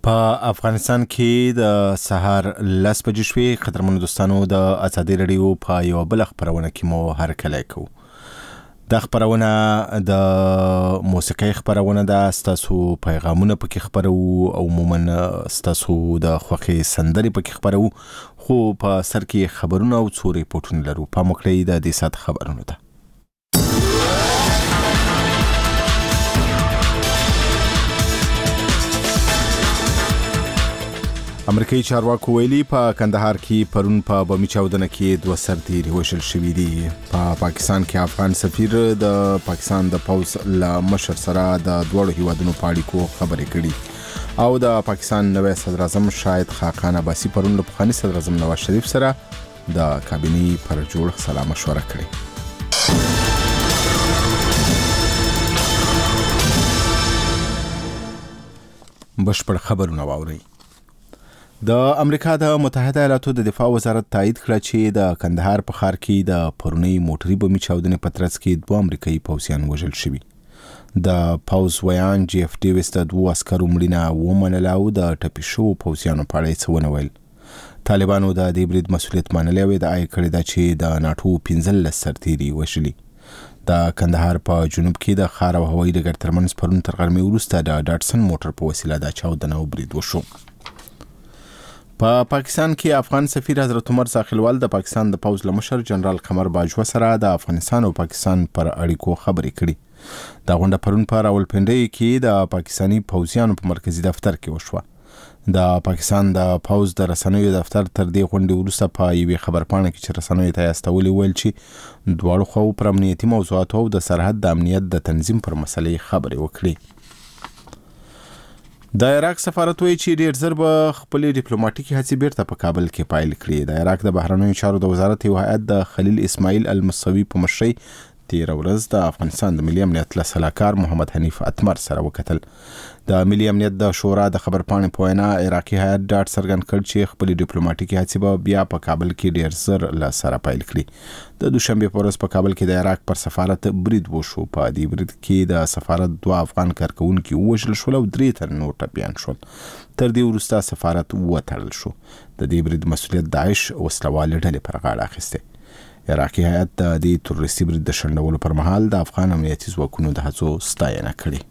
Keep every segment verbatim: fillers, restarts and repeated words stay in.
په افغانستان کې د سهار لس بجې شوې. قدرمنو دوستانو، د ازادي راډیو په یو بل خبرونه کې مو هرکلی کوو. د خبرونه د موسیقۍ خبرونه ده، ستاسو پیغامونه پکې خبرو او عموما ستاسو د خوښې سندرې پکې خبرو، خو په سر کې خبرونه او څو ریپورټونه لرو. په مکړی د دې سات خبرونه ده. امریکایي چارواکو ویلي په کندهار کې پرون په بمي چاودنه کې دوه سرتیري وژل شوي دي. په پا پاکستان کې افغان سفیر د پاکستان د پوځ له مشر سره د دوړو هیوادونو په اړیکو خبرې کړي او د پاکستان نوی صدر اعظم شاهد خاقان عباسي پرون له پخواني صدر اعظم نواز شریف سره د کابینې پر جوړښت سلا مشوره کړې. بشپړ خبرونه واورئ. د امریکا د متحده ایالاتو د دفاع وزارت تایید کړه چې د کندهار په ښار کې د پرونی موټري بمي چاودنې په ترڅ کې دوه امریکایي پوځیان وژل شوي. د پوځ ویان جی اف ډیویس د دوه عسکرو مړینه ومنله او د ټپي شوو پوځیانو په اړه څه ونه ویل. طالبانو د دې برید مسؤلیت منلی او ادعا یې کړې ده چې د ناټو پنځلس سرتیري وژلي. د کندهار په جنوب کې د ښار او هوایي ډګر ترمنځ پرون تر غرمې وروسته د ډاټسن موټر په وسیله د چاودنه او برید وشو. په پا پاکستان کې افغان سفیر حضرت عمر ساخیلوال د پاکستان د پوځ له مشر جنرال قمر باجوه سره د افغانستان او پاکستان پر اړیکو خبرې کړي. دا غونډه پرون په راولپنډۍ کې د پاکستاني پوځیانو په مرکزي دفتر کې وشوه. د پاکستان د پوځ د رسنیو دفتر تر دې غونډې وروسته په یوې خبرپاڼه کې چې رسنیو ته یې استولې ویل چې دواړو خواو پر امنیتي موضوعاتو او د سرحد د امنیت د تنظیم پر مسلې خبرې وکړي. د عراق سفارت وایي چې ډېر ژر به خپلې ډیپلوماټیکي هڅې بیرته په کابل کې پایل کړي. د عراق د بهرنیو چارو د وزارت یو هیئت د خلیل اسماعیل المصوي په مشرۍ تېره ورځ د افغانستان د ملي امنیت له سلاکار محمد حنیف اتمر سره وکتل. د ملي امنیت د شورا د خبرپاڼې په وینا عراقي هیئت ډاډ څرګند کړ چې خپلې ډیپلوماټیکي هڅې به بیا په کابل کې ډېر ژر له سره پیل کړي. د دوشنبې په ورځ په کابل کې د عراق پر سفارت برید وشو. په دې برید کې د سفارت دوه افغان کارکوونکي ووژل شول او درې تن نور ټپیان شول. تر دې وروسته سفارت وتړل شو. د دې برید مسؤلیت داعش وسلوالې ډلې پر غاړه اخیستی. عراقي هیئت د دې تروریستي برید د شنډولو پر مهال د افغان امنیتي ځواکونو د هڅو ستاینه کړې.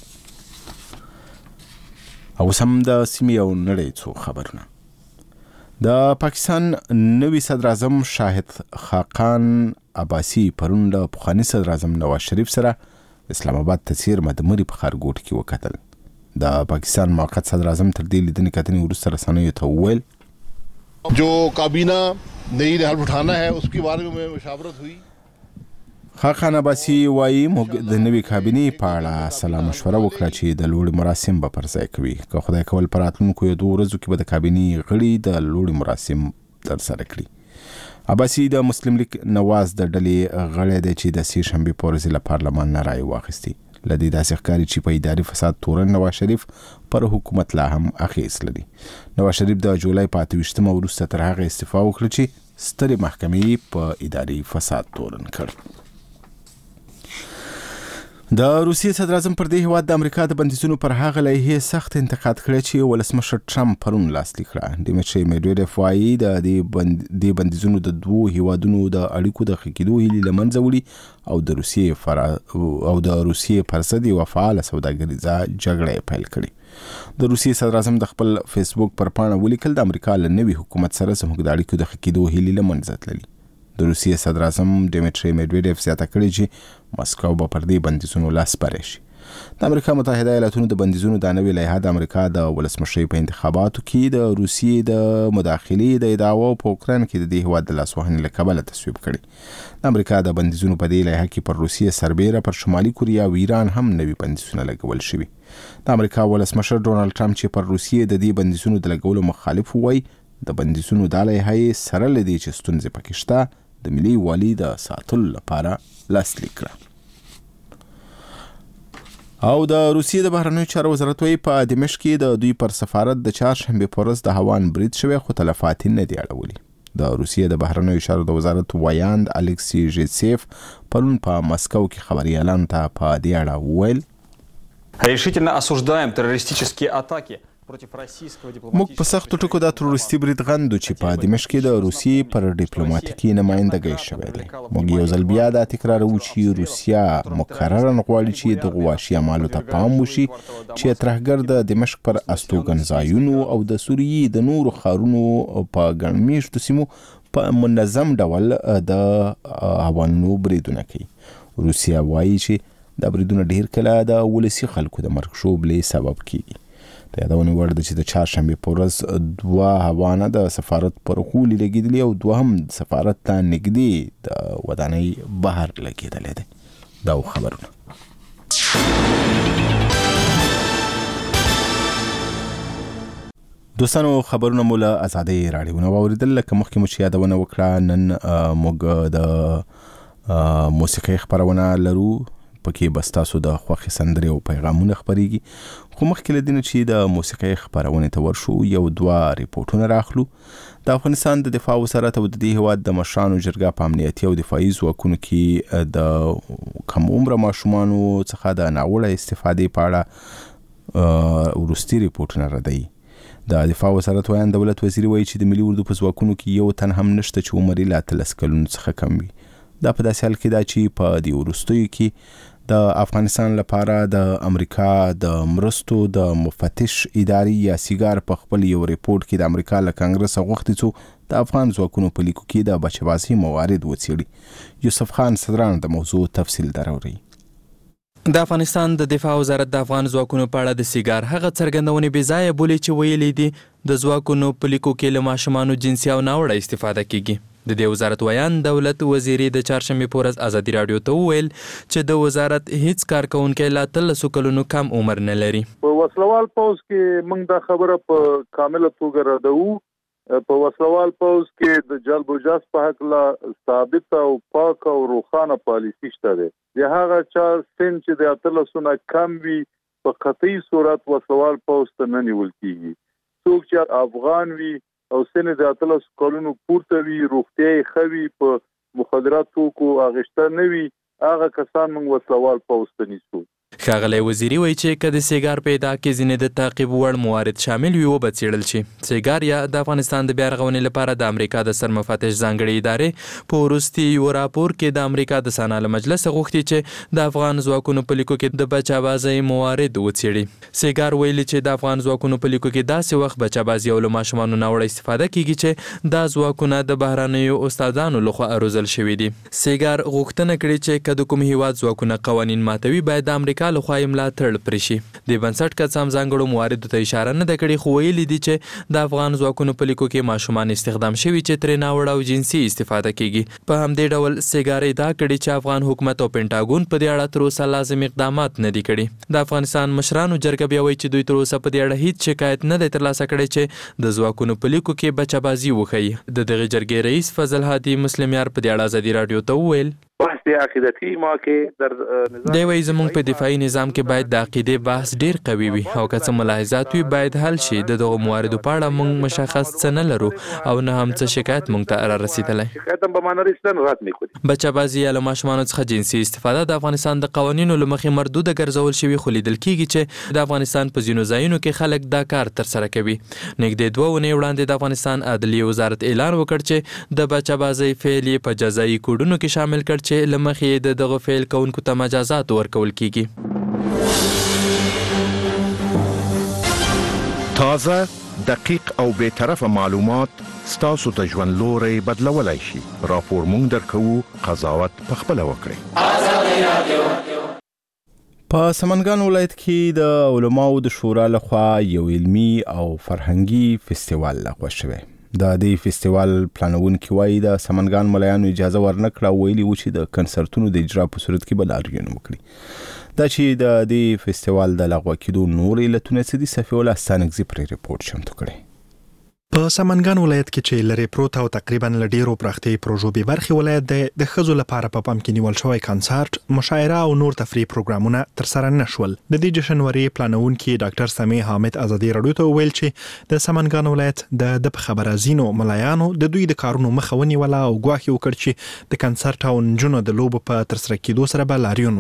او سم د سیمې او نړۍ څو خبرونه. د پاکستان نوی صدر اعظم شاهد خاقان عباسي پرون له پخواني صدر اعظم نواز شریف سره اسلام آباد ته څیرمه د مري په ښارګوټ کې وکتل. د پاکستان موقت صدر اعظم تر دې لیدنې کتنې وروسته رسنیو ته وویل جو کابینہ نئی نهال اٹھانا ہے اس کے بارے میں مشاورت ہوئی. خاقان عباسي وایي موږ د نوې کابینې په اړه سلا مشوره وکړه چې د لوړې مراسم به پر ځای کوي. که خدای کول په راتلونکو یو دوه ورځو کې به د کابینې غړي د لوړې مراسم ترسره کړي. عباسي د مسلم لیگ نواز د ډلې غړی دی چې د سې شنبې په ورځ له پارلمان نه رایې واخیستې. له دې داسې ښکاري چې په اداري فساد تورن نواز شریف پر حکومت لا هم اخیس لري. نواز شریف د جولای په اته ویشتمه وروسته تر هغه استعفا وکړه چې سترې محکمې په اداري فساد تورن کړ. د روسیې صدر اعظم پر دې هیواد د امریکا د بندیزونو پر هغه لایحې سخت انتقاد کړی چې ولسمشر ټرمپ پرون لاسلیک کړه. ډیمیټري میډویډیف وایي د دې بندیزونو د دوو هیوادونو د اړیکو د ښه کېدو هیلې له منځه وړي او د روسیې فرا او د روسیې پر ضد یوه فعاله سوداګریزه جګړه پیل کړې. د روسیې صدر اعظم د خپل فیسبوک پر پاڼه ولیکل د امریکا له نوي حکومت سره زموږ د اړیکو د ښه کېدو هیلې له منځه تللي. د روسیې صدر اعظم ډیمیټري میډویډیف زیاته کړې چې مسکو به پر دې بندیزونو لاس پرې شي. د امریکا متحده ایالاتونو د بندیزونو دا نوې لایحه د امریکا د ولسمشرۍ په انتخاباتو کې د روسیې د مداخلې د ادعاوو په اوکراین کې د دې هیواد د لاسوهنې له کبله تصویب کړي. د امریکا د بندیزونو په دې لایحه کې پر روسیې سربیره پر شمالي کوریا او ایران هم نوي بندیزونه لګول شوي. د امریکا ولسمشر ډونالډ ټرمپ چې پر روسیې د دې بندیزونو د لګولو مخالف وایي د بندیزونو دا لایحه یې سره له دې چې ستونزې پکې شته د ملي یووالي د ساتلو لپاره لاسلیک کړه. او د روسیې د بهرنیو چارو وزارت وایي په دمشق کې د دوی پر سفارت د چهارشنبې په ورځ د هوان برید شوی خو تلفات یې نه دي اړولي. د روسیې د بهرنیو چارو د وزارت وایاند الکسی ژیسیف پرون په مسکو کې خبریالانو ته په دې اړه وویل решительно осуждаем террористические атаки موږ په سختو ټکو دا تروریستي برید غندو چې په دمشق کې د روسیې پر ډیپلوماټیکي نمایندګۍ شوی دی. موږ یو ځل بیا دا تکراروو چې روسیه مکررا غواړي چې دغو وحشي اعمالو ته پام وشي چې ترهګر د دمشق پر استوګنځایونو او د سوریې د نورو ښارونو په ګڼ مېشتو سیمو په منظم ډول د هوانونو بریدونه کوي. روسیه وایي چې دا بریدونه ډېر کله د ولسي خلکو د مرګ ژوبلې سبب کیږي. د یادونې وړ ده چې د چهارشنبې په ورځ دوه هوانه د سفارت پر غولي لګېدلي او دوهم سفارت ته نږدې د ودانۍ بهر لګېدلی دی. دا و خبرونه. دوستانو خبرونه مو له ازادۍ راډیو نه واورېدل. لکه مخکې مو چې یادونه وکړه نن موږ د موسیقۍ خپرونه لرو، پکې بس تاسو د خوښې سندرې او پیغامونه خپریږي. خو مخکې له دې نه چې د موسیقۍ خپرونې ته ورشو یو دوه ریپورټونه راخلو. د افغانستان د دفاع وزارت او د دې هیواد د مشرانو جرګه په امنیتي او دفاعي ځواکونو کې د کم عمره ماشومانو څخه د ناوړه استفادې په اړه وروستي ریپورټونه ردوي. د دفاع وزارت ویان دولت وزیر وایي چې د ملي اردو په ځواکونو کې یو تن هم نشته چې عمر یې له اتلس کلونو څخه کم وي. دا په داسې حال کې ده چې په دې وروستیو کې د افغانستان لپاره د امریکا د مرستو د مفتش اداري یا سیګار په خپل یو ریپورت کې د امریکا له کانګرس غوښتي څو د افغان ځواکونو په لیکو کې د بچبازي موارد وڅېړي. یوسف خان صدران د موضوع تفصیل دراوړي. د افغانستان د دفاع وزارت د افغان ځواکونو په اړه د سیګار هغه څرګندونې بې ځایه بولي چې ویلي دي د ځواکونو په لیکو کې له ماشومانو جنسي او ناوړه استفاده کیږي. د دې وزارت ویان دولت وزیري د چهارشنبې په ورځ ازادي راډیو ته وویل چې د وزارت هیڅ کارکونکی لا اتلسو کلونو کم عمر نه لري. په وسلوال پوځ کې موږ دا خبره په کامله توګه ردوو. په وسلوال پوځ کې د جلب و جذب په هکله ثابت او پاک او روښانه پالیسي شته ده. د هغه چا سن چې د اتلسو نه کم وي په قطعي صورت وسلوال پوځ ته نه نیول کیږي. څوک چې افغان وي او سن د اتلس کلونو پورته وي، روغتیايي ښه وي، په مخدرات توکو اغېشته نه وي، هغه کسان موږ وسلوال پوځ ته نیسو. ښاغلی وزیري وایي چې که د سیګار په ادعا کې ځینې د تعقیب وړ موارد شامل وي وبه څېړل شي. سیګار یا د افغانستان د بیا رغونې لپاره د امریکا د سرمفتش ځانګړې ادارې په وروستي یو راپور کې د امریکا د سنا له مجلسه غوښتي چې د افغان ځواکونو په لیکو کې د بچابازۍ موارد وڅېړي. سیګار ویلي چې د افغان ځواکونو په لیکو کې داسې وخت بچابازي او له ماشومانو ناوړه استفاده کیږي چې دا ځواکونه د بهرنیو استادانو لخوا اروزل شوي دي. سیګار غوښتنه کړې چې که د کوم هیواد ځواکونه قوانین ماتوي باید د امریکا لخوا یې ملاتړ پرې شي. د بنسټ که څه هم ځانګړو مواردو ته اشاره نه ده کړې، خو ویلي دي چې د افغان ځواکونو په لیکو کې ماشومان استخدام شوي چې ترې ناوړه او جنسي استفاده کیږي. په همدې ډول سیګار ادعا کړې چې افغان حکومت او پینټاګون په دې اړه تر اوسه لازم اقدامات نه دي کړي. د افغانستان مشرانو جرګه بیا وایي چې دوی تر اوسه په دې اړه هیڅ شکایت نه دی ترلاسه کړی چې د ځواکونو په لیکو کې بچه‌بازي وښیي. د دغې جرګې رئیس فضل هادي مسلمیار په دې اړه ازادي راډیو ته وویل بحث عقیدتي ما کې در دی وایي زموږ په دفاعي نظام کې باید د عقیدې بحث ډیر قوي وي او که څه ملاحظات وي باید حل شي. د دغو مواردو په اړه موږ مشخص څه نه لرو او نه هم څه شکایت موږ ته را رسیدلی. بچه‌بازي یا له ماشومانو څخه جنسي استفاده د افغانستان د قوانینو له مخې مردوده ګرځول شوي، خو لیدل کیږي چې د افغانستان په ځینو ځایونو کې خلک دا کار ترسره کوي. نږدې دوه اونۍ وړاندې د افغانستان عدلیې وزارت اعلان وکړ چې د بچه‌بازۍ فعل یې په جزایي کوډونو کې شامل کړ چې له مخې د دغه فعل کوونکو ته مجازات ورکول کیږي. تازه، دقیق او بے طرفه معلومات ستاسو ته ژوند لوری بدلولی شي. راپور مونږ درکوو، قضاوت پخپله وکړئ. په سمنګان ولایت کې د علماو د شورا لخوا یو علمي او فرهنګي فستیوال لغوه شوی. د دې فستیوال پلانونکي وایي د سمنګان ملایانو اجازه ورنکړه او ویلي و چې د کنسرتونو د اجرا په صورت کې به لاریون وکړي. دا چې د دې فستیوال د لغوه کېدو نور علتونه څه دي، صفي الله ستانکزي پرې ریپورټ چمتو کړی. په سمنګان ولایت کې چې لري پروت او تقریبا له ډیرو پراختي پروژو به برخه ولایت د ښځو لپاره په پام کې نیول شوی کنسرت، مشاعره او نور تفریح پروګرامونه تر سره نشول. د دې جشنوري پلانونکي ډاکټر سمیع حامد ازادي راډیو ته ویل چې د سمنګان ولایت د د خبره زینو ملایانو د دوی د کارونو مخه ونیوله او ګواښ وکړ چې د کنسرت او نجونو د لوبو په تر سره کېدو سره به لاریون وکړي.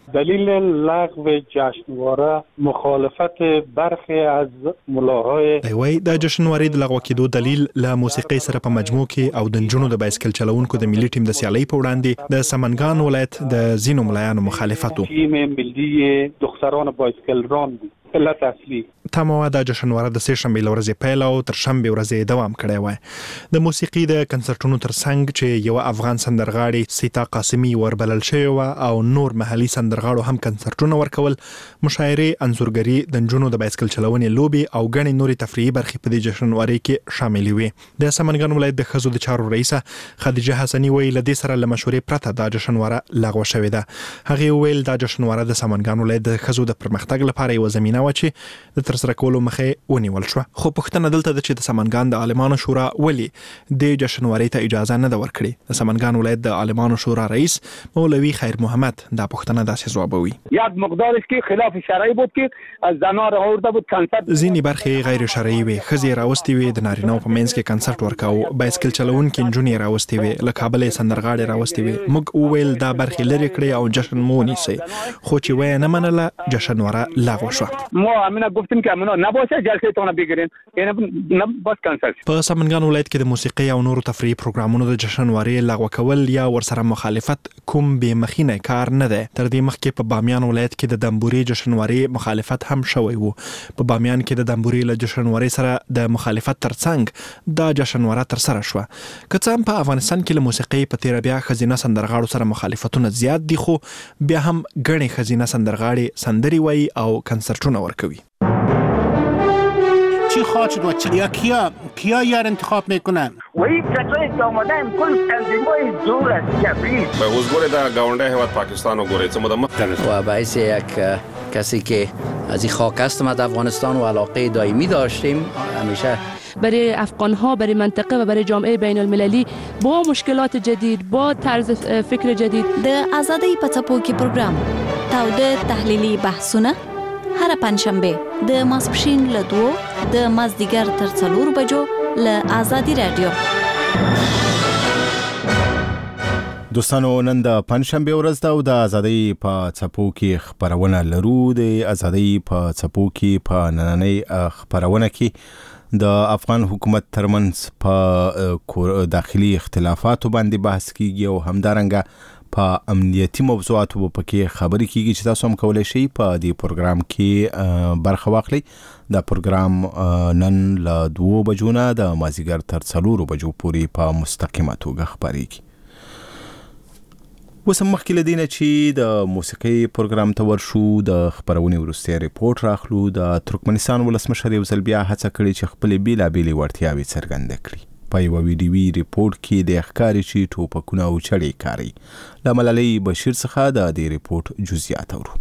دلیل لغو جشنواره مخالفت برخی از ملاهای دی وای د جشنواري د لغوه کېدو دلیل له موسیقي سره په مجموع کې او د نجونو د بایسکل چلوونکو د ملي ټیم د سیالۍ په وړاندې د سمنګان ولایت د ځینو ملایانو مخالفت و. تیم ملی دختران بایسکل ران بود. علت اصلي تمام د جشنواره د سه شنبه ورځې پیل او تر شنبه ورځې دوام کړی و. د موسیقي د کنسرټونو ترڅنګ چې یو افغان سندرغاړي سیتا قاسمی وربلل شوی و او نور محلي سندرغاړو هم کنسرټونه ورکول، مشاعرې، انځورګري، د نجونو د بایسکل چلونې لوبي او غني نوري تفریحي برخې په دې جشنواره کې شامل وي. د سمنګان ولایت د خزو د چارو رئیسه خدیجه حسنی ویل د سره له مشورې پرته د جشنواره لغوه شوې ده. هغه ویل د جشنواره د سمنګان ولایت د خزو د پرمختګ لپاره یو زمينه و چې د ترسره کولو مخه ونیول شو. خو پښتنه دلته د چې د سمنګان د عالمانو شورا ولی د جشنواري ته اجازه نه ورکړي. د سمنګان ولایت د عالمانو شورا رئیس مولوی خیر محمد دا پښتنه داسې جوابوي. یک مقدارش که خلاف شرعی بود که از زنان آورده بود کنسرت ځینی برخې غیر شرعي وي، خزي راوستي وي، د نارینه‌و په منځ کې کنسرت ورکاو، بایسکل چلونکي نجونې راوستي وي، له کابل سندرغاړي راوستي وي. موږ وویل دا برخې لري کړې او جشن مو نیسي، خو چې وای نه منله جشنواره لغوه شو. ما امینه گفتیم که امینه نباشه جلسه تون بگیرین، یعنی نه بس کنسرت. په سمنګان ولایت کې د موسیقي او نورو تفریحي پروګرامونو د جشنواري لغوه کول یا ورسره مخالفت کوم به مخینه کار نه ده. تر دې مخکې په بامیان ولایت کې د دمبوري جشنواري مخالفت هم شوی وو. په بامیان کې د دمبوري له جشنواري سره د مخالفت ترڅنګ دا جشنواره تر سره شو. که څه هم په افغانستان کې له موسیقي په تیر بیا خزینه سندرغاړو سره مخالفتونه زیات دي، خو بیا هم غني خزینه سندرغاړي سندري وای او کنسرټونه ورکوي. چی خواهد شد و چی؟ یا کیا کیا یار انتخاب میکنن؟ و این کسایی که آمدن کل تنظیم‌های دور از کبیر به حضور در گاونده هیواد پاکستان و گوره چه مدام و باعث یک کسی که از این خاک هستم از افغانستان و علاقه دائمی داشتیم همیشه برای افغان‌ها، برای منطقه و برای جامعه بین المللی با مشکلات جدید، با طرز فکر جدید. د آزادی په څپو کې پروګرام تاوده تحلیلي بحثونه هر پنځشنبه د ماسپښین له دوه د مازدیګر تر څلور بجو له آزادی رادیو. دوستانو نن د پنځشنبه ورځ ده او د ازادۍ په څپو کې خبرونه لرو. د ازادۍ په څپو کې په نننۍ خبرونه کې د افغان حکومت ترمنځ په داخلي اختلافاتو باندې بحث کیږي او همدارنګه په امنیتي موضوعاتو پکې خبرې کیږي چې تاسو هم کولای شئ په دې پروګرام کې برخه واخلئ. دا پروګرام نن له دوه بجو نه د مازیګر تر څلورو بجو پورې په مستقیمه توګه خبرېږي. اوس هم مخکې له دې نه چې د موسیقۍ پروګرام ته ورشو، د خپرونې وروستی ریپورټ راخلو. د ترکمنستان ولسمشر یو ځل بیا هڅه کړې چې خپلې بېلابېلې وړتیاوې څرګندې کړي. په یوه ویډیوي ریپورټ کې د ښکاري چې ټوپکونه او چړې کاري. له ملالۍ بشیر څخه د دې ریپورټ جزئیات اورو.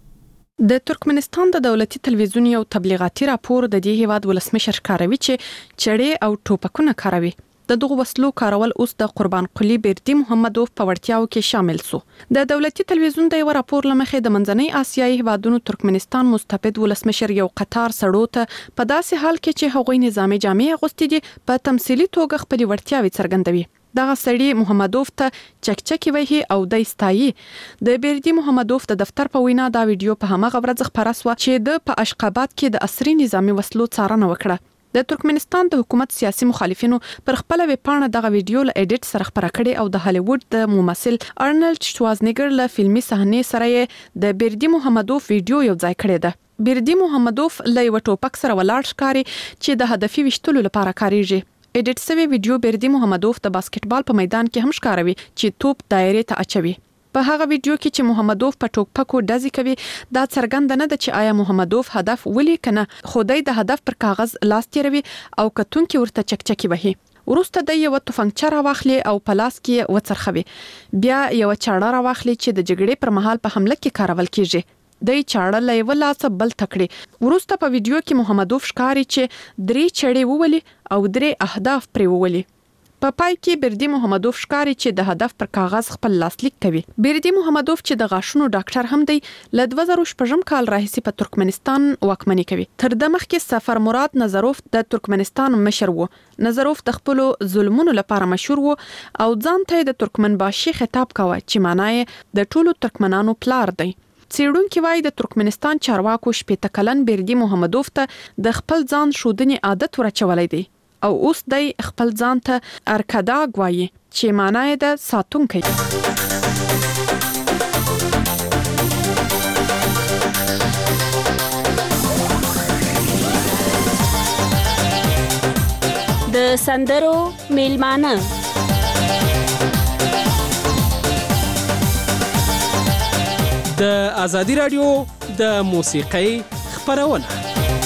د ترکمنستان د دولتي تلویزیون یو تبلیغاتي راپور د دې هیواد ولسمشر ښکاروي چې چړې او ټوپکونه کاروي. د دغه وسلو کارول اوس د قربان قلی بردي محمدوف په وړتیاو کې شامل سو. د دولتي تلویزیون د یو راپور لمخې د منځنۍ آسیایي هیوادونو ترکمنستان مستبد ولسمشر یو قطار سړو ته په داسې حال کې چې هغوی نظامي جامې اغوستي دي په تمثيلي توګه خپل وړتیاوې څرګندوي. دغه سړی محمدوف ته چکچکی وهي او د استایي. د بردي محمدوف د دفتر په وینا دا ویډیو په همغه ورځ خبره سو چې د په اشقابات کې د عصري نظامي وسلو څارنه وکړه. د ترکمنستان د حکومت سیاسي مخالفینو پر خپل ویبپاڼه دغه ویډیو له ایډیټ سره خبره کړې او د هالیوډ د ممثل ارنلډ شوازنیګر له فلمي صحنې سره د بردي محمدوف ویډیو یو ځای کړی ده. بردي محمدوف له یو ټوپک سره ولاړ ښکاري چې د هدفي وشتلو لپاره کاریږي. ایډیټ شوی ویډیو بردي محمدوف د باسکټبال په میدان کې هم ښکاروي چې توپ دایره ته اچوي. په هغه ویډیو کې چې محمدوف په ټوپکو ډزې کوي دا څرګنده نه ده چې آیا محمدوف هدف ولي کنه، خدای د هدف پر کاغذ لاس تیروي او کتونکي ورته چکچکی وهي. وروسته د یو توفنګچه راواخلي او په لاس کې وڅرخوي. بیا یو چاړه راواخلي چې د جګړې پر مهال په حمله کې کارول کیږي. د چاړه له یو لاس بل تکړي. وروسته په ویډیو کې محمدوف ښکاري چې درې چړې وولي او درې اهداف پرې وولي. په پای کې بردي محمدوف ښکاري چې د هدف پر کاغذ خپل لاسلیک کوي. بردي محمدوف چې د غاښونو ډاکټر هم دی له دوه زره شپږم کال راهیسې په ترکمنستان واکمني کوي. تر د مخکې سفر مراد نظروف د ترکمنستان مشر وو. نظروف د خپل ظلمونو لپاره مشهور وو او ځان ته د ترکمن باشي خطاب کاوه چې معنی د ټولو ترکمنانو پلار دی. څېړونکي وایي د ترکمنستان چارواکو شپېته کلن بردي محمدوف ته د خپل ځان ښودنې عادت ورچولی دی او اوس دی خپل ځان ته ارکاداګ وایي چې معنا یې د ساتونکی. د سندرو میلمانه د ازادي رادیو د موسیقۍ خبرونه.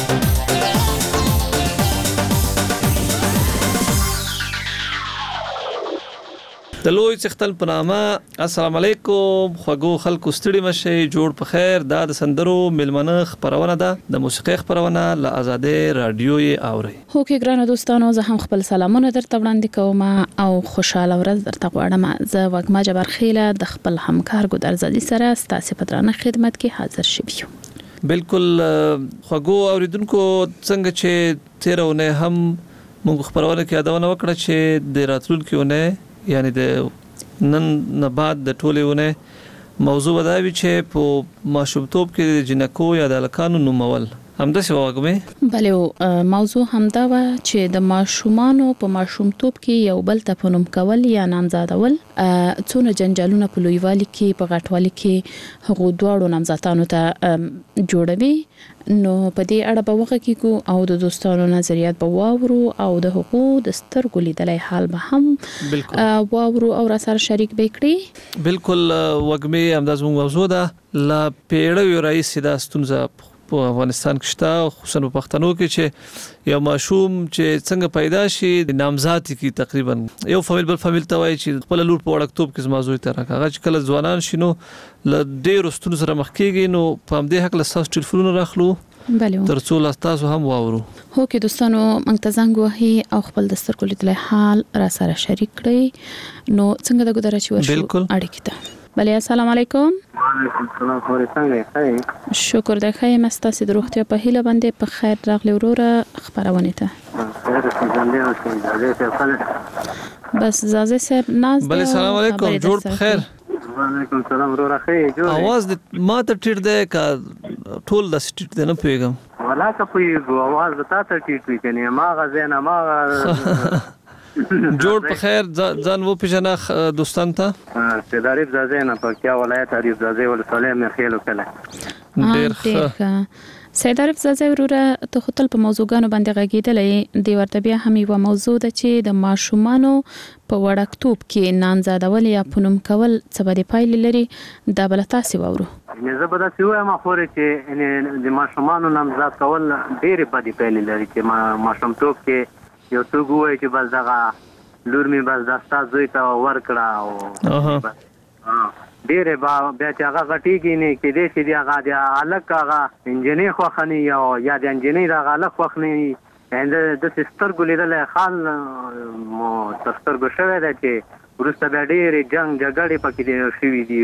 د لوی څختل په نامه السلام علیکم خوږو خلکو ستړي مشي جوړ په خیر. دا د سندرو میلمانه خبرونه ده د موسیقۍ خبرونه له ازادي رادیو یې اوري. هو کې ګرانو دوستانو زه هم خپل سلامونه درته وړاندې کوم او خوشاله ورځ درته غواړم. زه وګما جبر خیله د خپل همکار ګودر زادي سره ستاسو په درانه خدمت کې حاضر شوم. بالکل خوږو اوریدونکو څنګه چې تیرونه هم موږ خبرونه کې یادونه وکړه چې د راتلونکي ونه یعنی د نن نه بعد د ټولېونه موضوع بداوي چې په ماشومتوب کې د جنکو یا د الکانو نومول همداسې واغمه. بله موضوع همدا و چې د ماشومانو په ماشومتوب کې یو بل ته په نوم کول یا نامزادول څونه جنجالونه په لویوالي کې په غټوالي کې هغو دواړو نامزادانو ته جوړوي. نو په دې اړه به وغه کېږو او د دوستانو نظریات به واورو او د حقوق د سترګو لیدلای حال به هم واورو او را سره شریک به کړي. بالکل وګمه همداز موضوع ده لا پیړیو رئیس دا ستونزه په افغانستان کې شته خصوصا په پښتنو کې چې یو ماشوم چې څنګه پیدا شي د نامزادي کې تقریبا یو فامیل بل فامیل ته وایي چې خپل لور په وړکتوب کې زمازوي تر هغه چې کله ځوانان شینو ل ډېر ستونزو سره مخ کېږي. نو په همدې حق له تاسو ټلیفونونه راخلو ترڅو لا تاسو هم واورو. هو کې دوستانو موږ ته زنګ وهي او خپل د سترګو لیدلای حال را سره شریک کړئ. نو څنګه د ګودر چې ورشو اړیکې ته. بله السلام علیکم. وعلیکم السلام ورحمة. شکر د خیر مستاسي د روغتیا په هیله باندې په خیر راغلی وروره خبرونه ته. بس زازه صاحب ناز. بله السلام علیکم جوړ په خیر. وعلیکم السلام وروره خیر جوړ. आवाज د ما ته ټیټ ده کا ټول د سټیټ ده نه پیګم ولا کا پیګو आवाज د تا ته ټیټ وي کنه ما غزنه ما جوړ په خیر ځان و پیژنه دوستان ته. سید عارف زازه نه پکتیا ولایت عارف زازه ولسوالۍ مخېلو کله ډیر ښه. سید عارف زازه وروره ته خپل په موضوعګانو باندې غږیدلې دی ورته بیا هم یو موضوع ده چې د ماشومانو په وړکتوب کې نامزادول یا پونم کول څه به پایلې لري دا بل تاسو وورو. زه به تاسو وایم خو چې د ماشومانو نامزاد کول ډېر بدې پایلې لري چې ماشومتوب کې یو څوک وایي چې بس دغه لور مې بس دستا زوی ته ورکړه او ډېرې به بیا چې هغه غټېږي نه کېدای شي د هغه د هلک هغه انجینۍ خوښه نه وي یا د انجینۍ د هغه هلک خوښ نه وي. داسې سترګو لیدلی حال مو تر سترګو شوی دی چې وروسته بیا ډېرې جنګ جګړې پکې شوي دي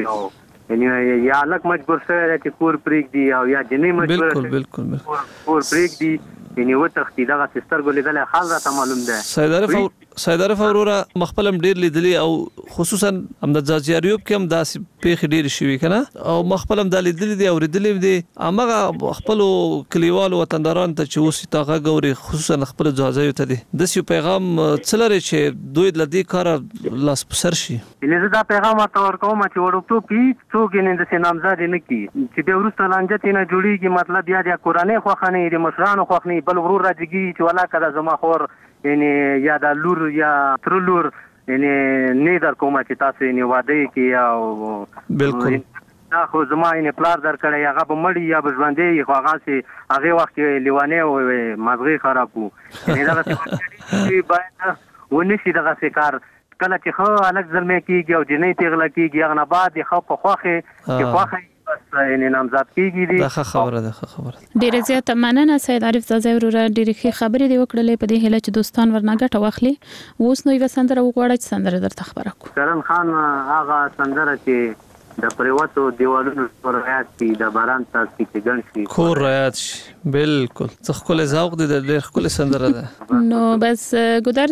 او یا هلک مجبور شوی دی چې کور پرېږدي او یا جینۍ مجبوره شوې کور پرېږدي یعنی و تختی دغه سترګو لیدل حال راته معلوم ده. سید عارف سید عارف وروره مخبلم ډیر لیدلی او خصوصا هم د ځاځیاریوب کې هم داسې پیښې ډیر شوي کنه او مخبلم د لیدلی دی او لیدلی دی امغه خپل کلیوالو وطنداران ته چې اوس تاغه غوري خصوصا خپل ځاځیو ته دی د سیو پیغام څلره چې دوی د دې کار لاس پسر شي. یعنی زه دا پیغام تور کوم چې وړوکتوب کې څوک نه د سینامزاد نه کی چې به ورسته لانجه نه جوړیږي مطلب یا د قرآني خوخنه د مشرانو خوخنه بل ورور راځي چې ولا کده زما خور یعنی یا د لور یا تر لور یعنی نه در کومه چې تاسو یې واده کې او بالکل دا خو زما یې پلار در کړی هغه به مړی یا به ژوندې خو هغه سي هغه وخت لیوانه او مازغي خراب وو یعنی دا څه باید ونشي دغه کار کله چې خو الګ ظلم کیږي او جنې پیغله کیږي هغه نه بعد خو په خوخه چې خوخه بس یعنی نامزاد کیږي دي. دا خبره ده خبره ډیره زیاته مننه سید عارف زازه وروره ډیره ښه خبرې دی وکړلې په دې هله چې دوستان ورنه ګټه واخلي. اوس نو یو سندره وغواړي چې سندره درته خبره کو. کرن خان هغه سندره چې د پریواتو دیوالونو پر رعایت کی د باران تاسو کې ګڼ شي کور رعایت شي بالکل څه خپل ذوق دي د ډېر خپل سندره ده. نو بس ګودر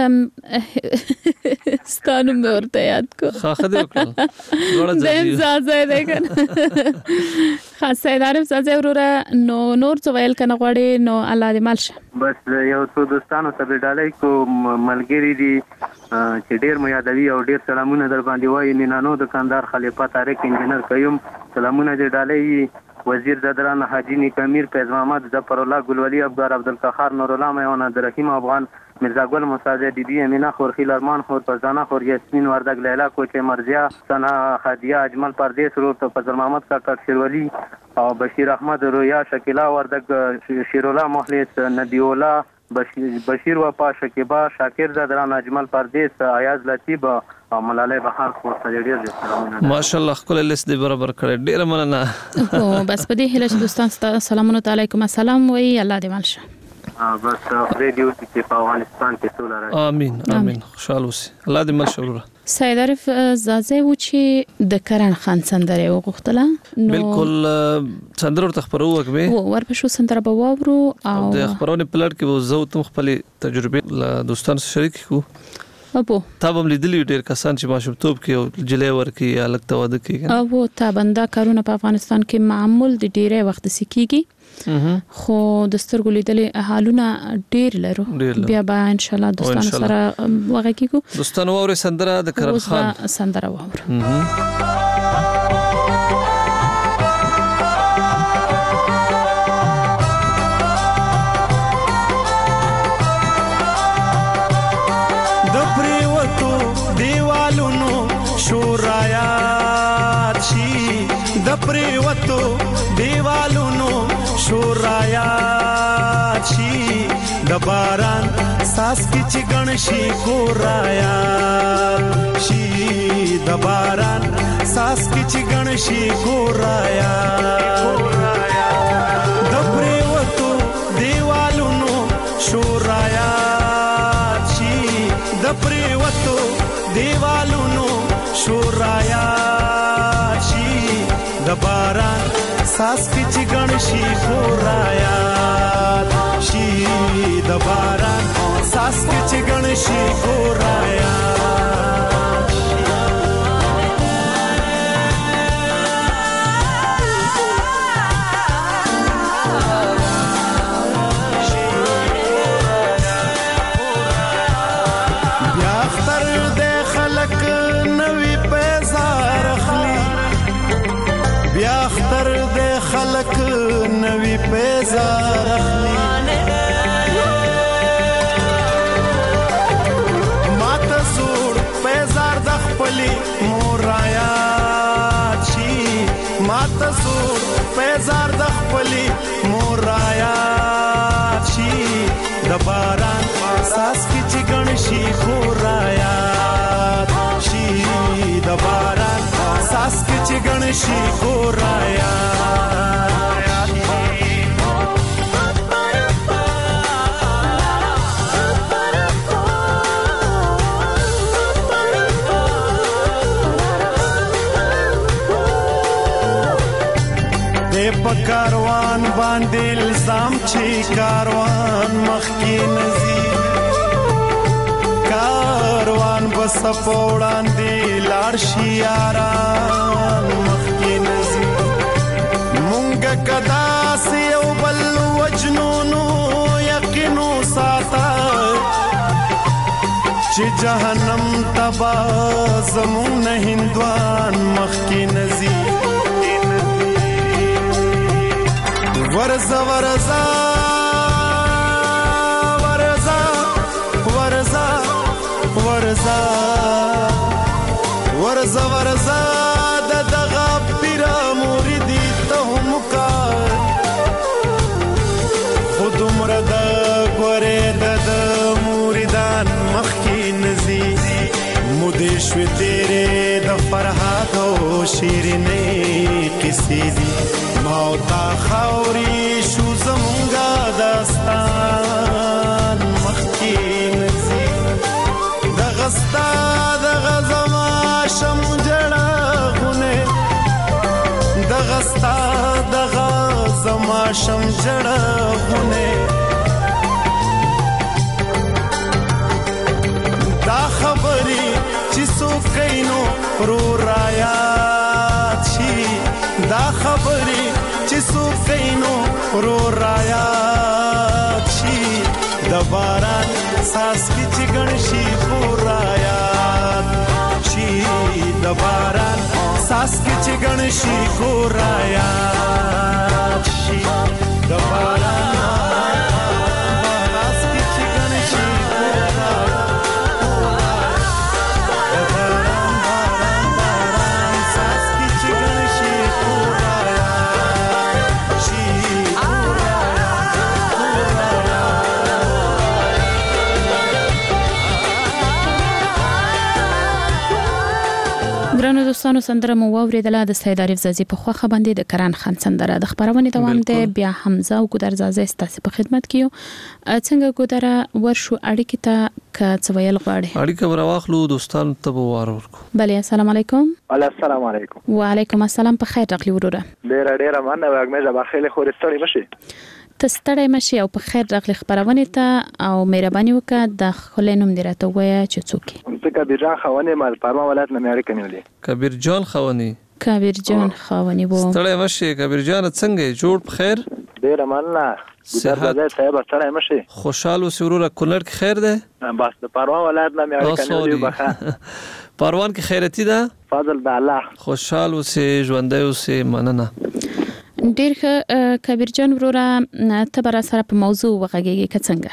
ستانو مې ورته یاد کو خاخه دې وکړه دیم زازه دې کنه خاص سیدارم زازه وروره نو نور څه ویل کنه غواړي نو الله دې مالشه بس یو څو دوستانو ته ډالۍ کو ملګری دي چې ډیر مو یادوي او ډیر سلامونه در باندې وایي نینانو دکاندار خلیفہ طارق انجینر قیوم سلامونه دې ډالۍ وزیر زدران حاجی نیک امیر فیض محمد ظفر الله ګلولی افغان عبدالقهار نور الله میوان عبدالرحیم افغان مرزا ګل مساجد بیبي امینا خور خیل ارمان خور فرزانه خور یاسمین وردګ لیلا کوچه مرزیا سنا هدیه اجمل پردیس رو تو فضل محمد کاکا شیرولی او بشیر احمد رویا شکیلا وردګ شیرولا مخلص ندیولا بشیر وفا شکیبا شاکر زدران اجمل پردیس ایاز لطیب او ملاله بهار خو ته ډیر سلامونه ماشاءالله خپل لیست دی برابر کړی ډیر مننه او بس په دې هله دوستان سلامونه علیکم السلام وی الله دې مالشه بس ریډیو چې په افغانستان کې ټول راځي امين امين خوشاله اوسئ الله دې مالشه وروره سید عارف زازه و چې د کرن خان سندره وغوښتله نو بالکل سندره ورته خبرو وکړه او ورپښو سندره به واورو او د خبرونه پلان کې وو زو تم خپل تجربه له دوستانو سره شریک کو ابو تابم لیدلی ډیر کسان چې ماشومتوب کې جلې ورکی یا لکته واده کوي ابو تابنده کارونه په افغانستان کې معمول د ډیره وخت سکیږي خو د سترګو لیدلې حالونه ډیر لرو بیا به ان شاء الله دوستانو سره وغږیږو دوستانو اورې سندره د کرن خان سندره واورو د پریوتو دیوالونو شورایات شي د پریوتو دیوالونو شورایات شي د باران ساس کی چګن شي کورایات شي د باران ساس کی چګن شي کورایات د پریوتو دیوالونو شورایات شي د پریوتو دیوالونو شورایات شي د باران ساس کی چګن شي کورایات شي د باران ساس کی چګن شي کورایات بیا اختر د خلق نوې پیزار اخلي بیا اختر د خلق نوې پیزار اخلي ماته زوړ پیزار د خپلې مورایات شي ماته زوړ پیزار د خپلې مورایات شي د باران ساس کی چګن شي کورایات شي د باران ساس کی چګن شي کورایات په کاروان باندې الزام چې کاروان مخکې نزي کاروان بس په وړاندې لاړ شي یاران مخکې نزي مونږ کدا سي او بل وجنونو یقینو ساته چې جهنم تبا زمون هندوان مخکې نزي ورزا ورزا ورزا ورزا ورزا ورزا ورزا د دغه پیر مریدی ته مکا خود مرد ګوره د مریدان مخکې نزي مودې شو تیرې د فرحات او شیرینې قصې دي موتا خاوري شو زمونږه داستان مخکې نزي دغه ستا دغه زما شم جړغونه دغه ستا دغه زما شم جړغونه سوکینو رو رایات شي دا خبرې چې سوکینو رو رایات شي د باران ساس کې چې ګڼ شي پورایات شي د باران ساس کې چې ګڼ شي پورایات شي د باران ګرانو دوستانو سندره مو واوریدله د سید عارف زازي په خوخه باندې د کران خان سندره د خبرونه دوام دی بیا حمزه او ګودر زازي ستاسو په خدمت کیو څنګه ګودر ورشو اړیکې ته ک څویل غواړي اړیکه ورواخلو دوستانو ته واره ورکو بله السلام علیکم السلام علیکم وعلیکم السلام په خیر راغلی وروره ډیر ډیر مننه واګمه زما خیلی خوري ستړي مشي تستړی مشي او په خیر راغلی خبرونه ته او مهرباني وکړه د خلینوم درته وایي چې څوک کبیر جان خوانی مال پرما ولایت نه مې اړیکه نیولې کبیر جان خوانی کبیر جان خوانی وو ستړی مشي کبیر جان څنګه جوړ په خیر ډیر مننه صحت ده ته ستړی مشي خوشاله سرور کولر کې خیر ده بس د پرما ولایت نه مې اړیکه نیولې بخا پروان کې خیرتی ده فضل د الله خوشاله سه ژوندۍ اوسه مننه ډیر کبیر جان وروره ته بر سره په موضوع وغږیږي که څنګه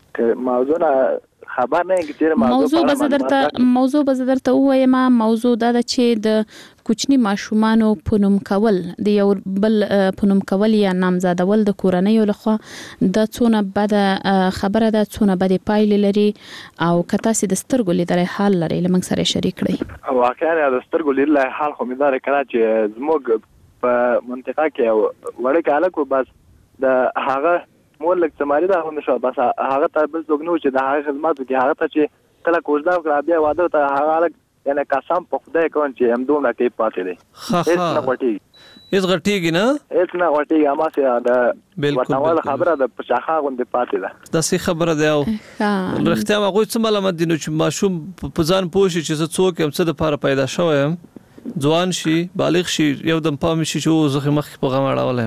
موضوع خبر نه کیږي موضوع به درته موضوع به درته وایم موضوع دا چې د کوچنی ماشومانو پونم کول د یو بل پونم کول یا نامزادول د کورنۍ لخوا د څونه بد خبره ده څونه بد پایلې لري او کته سي د سترګو لیدلې حال لري لمن سره شریک کړئ واقعا د سترګو لیدلې حال خو مې دا کړه چې زموږ په منطقه کې وړه کاله کو بس د هغه مول لک سماري دا هم نشو بس هغه ته بل څنګه نو چې د هغه خدمات کې هغه ته چې کله کوژدا کړه بیا واده ته هغه یعنی قسم په خدای کوم چې هم دومره کې پاتې دي هیڅ نه غټي هیڅ غټيږي نه هیڅ نه غټيږي اما چې دا بالکل خبره د پچاخه غوندې پاتې ده دا سي خبره ده او رښتیا ما غوښتم معلومات دي نو چې ماشوم په ځان پوښي چې څوک هم څه د لپاره پیدا شوی ځوان شي بالغ شي یو دم پام شي چې زخه مخ په غم اړولم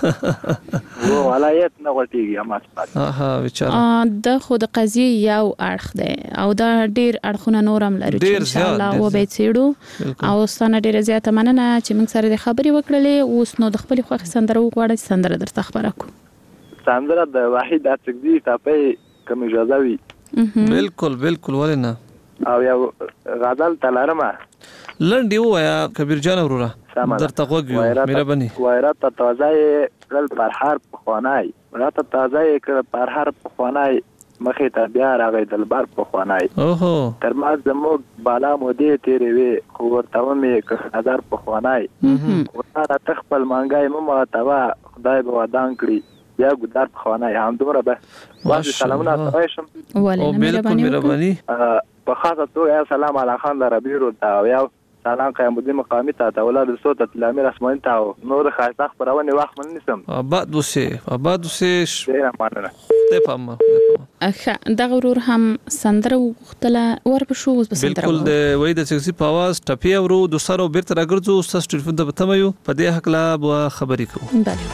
وو ولایت نه غټيږي اما ها بیچاره د خود قضیه یو اړخ ده او دا ډیر اړخونه نورم لري چې ان شاء الله و به چیړو او ستنه ډیر زیاته مننه چې موږ سره د خبري وکړلې اوس نو د خپل خوښ سندره وغواړي سندره درته خبره کو سندره د واحد اڅګدي ټاپې کوم اجازه وي بالکل بالکل ولنه او یو غزل تلارمه لنډي وایا کبیر جان وروره درته غوږیو مهرباني وایرات ته تازه کل پرهار پخوانای ورته تازه کل پرهار پخوانای مخې ته بیا راغی دلبر پخوانای اوهو تر ما زموږ بالا مودې تیرې وي خو ورته مې هزار پخوانای ورته تخپل مانګای مو ماتوا خدای به ودان کړی یا ګدار پخوانای هم دومره به واځي سلامونه تاسو او مهرباني په خاصه توګه سلام علی خان ربیرو دا یو سلام قیام الدین مقامی ته اولاد صوت تلامیر اسماعیل ته نور خاصه خبرونه وخت من نسم آباد وسه آباد وسه ډیر ماننه ته پام اخه دا غرور هم سندره وختله ور په شو بس سندره بالکل د وې د سکسي پاواز ټپی ورو د سره بیرته راګرځو ستاسو ټلیفون ته بتمایو په دې حق لا خبرې کوو بله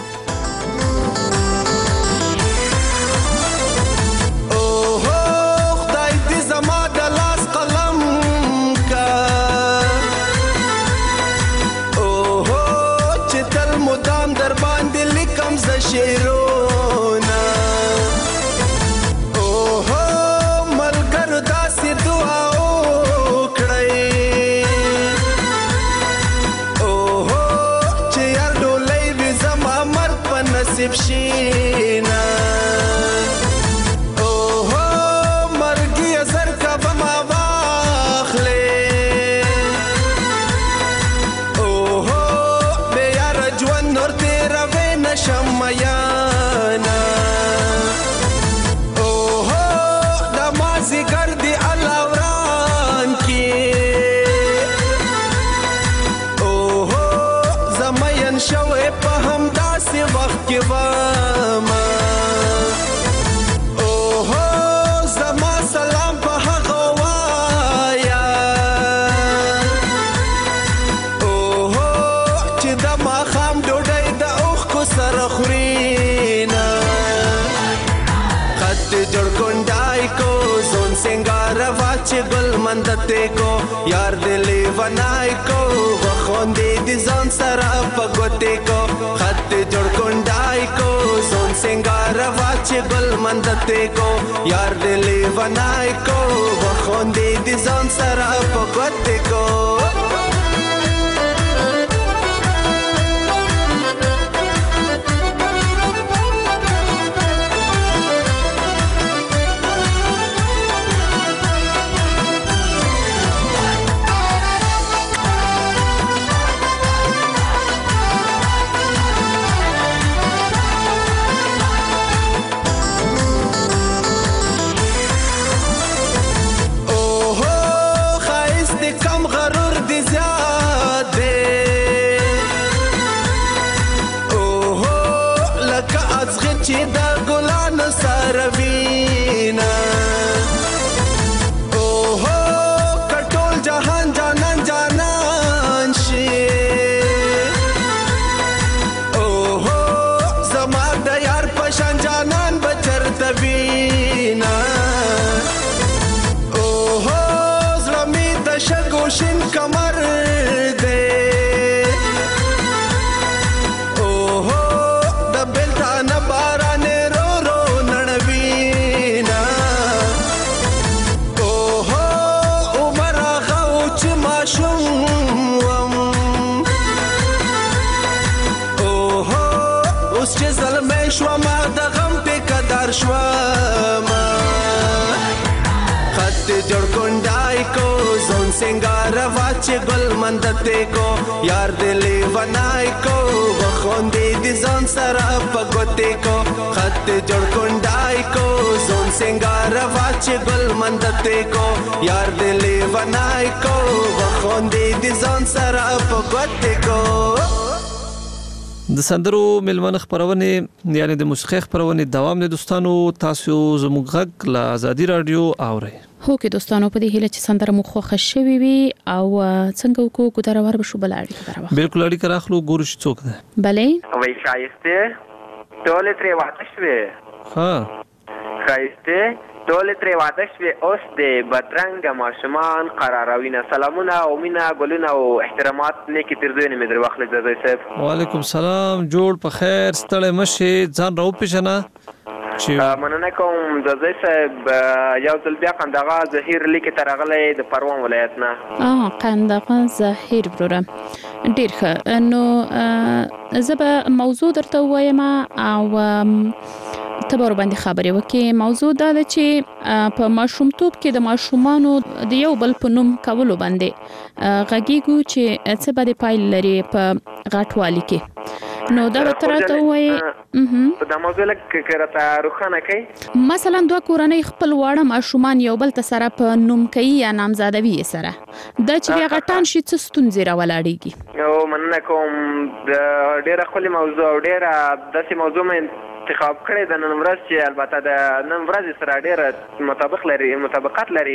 شیرونا اوه ملګر داسې دعا وکړئ اوه چې یار ډولۍ وي زما مرګ په نصیب شي نه اوه مرګي زر کبه ما واخلې اوه بې یاره ژوند نور تېروي نشم میانا اوه د مازیګر دی الله وران کی اوه زمین شوې په هم داسې وخت کې وما چې ګل مندته کو یار دلی ونای کو وخوندې د ځان سره په ګوتې کو خط جوړ کونډای کو زون سنگار وا چې ګل مندته کو یار دلی ونای کو وخوندې د ځان سره په ګوتې کو چې دا ګلانو سره وینا او هو کټول جهان جانان جانان شي او هو زما د یار پشان جانان بچرته وینا او هو زړه می د شګوشین کمر دې شوما د غم په قدر شوما خط جوړ کونډای کو زون سنگار واچ ګل مندته کو یار دلی ونای کو وخوندې د ځان سره په ګوتې کو خط جوړ کونډای کو زون سنگار واچ ګل مندته کو یار دلی ونای کو وخوندې د ځان سره په ګوتې کو د سندرو ملمنه خبرونه یعنی د موسیقي خبرونه دوام د دوستانو تاسو زموږ غږ له ازادي رادیو اورئ هو کې دوستانو په دې هیله چې سندره مو خوښه شوي وي او څنګه وکړو ګذرور بشو بل اړیکه خبره بالکل اړیکه راخلو ګورو چې څوک ده بلې وای شایسته ټول ترې واده شوې ها شایسته ټول ترې واده شوې اوس د بدرنګ ماشومان قراروینه سلامونه او مینا ګلونه او احترامات نیکی ترځوینه مې در واخلې زوی صاحب وعلیکم سلام جوړ په خیر ستړی مشه ځان راو پیژنه چې مننه کوم د زوی صاحب یو ځل بیا قندغه ظهیر لیکي ترغلې د پروان ولایت نه اه قندغه ظهیر بروره ډیر ښه نو زه موضوع درته وایم او تبر باندې خبرې وکي موضوع دا ده چې په ماشومتوب کې د ماشومانو د یو بل په نوم کولو باندې غږیږو چې څه به د پایل لري په غټوالي کې نو دا ترته وایي دا موضوع لکه راته روښانه کوي مثلا دوه کورنۍ خپل واړه ماشومان یو بل ته سره په نوم کوي یا نامزادوي سره دا چې غټان شي څه ستونزې راولاړيږي او مننه کوم د ډیره خپل موضوع ډیره داسې موضوع مې انتخاب کړی د نن ورځ چې البته د نن ورځ سره ډیره مطابق لري مطابقت لري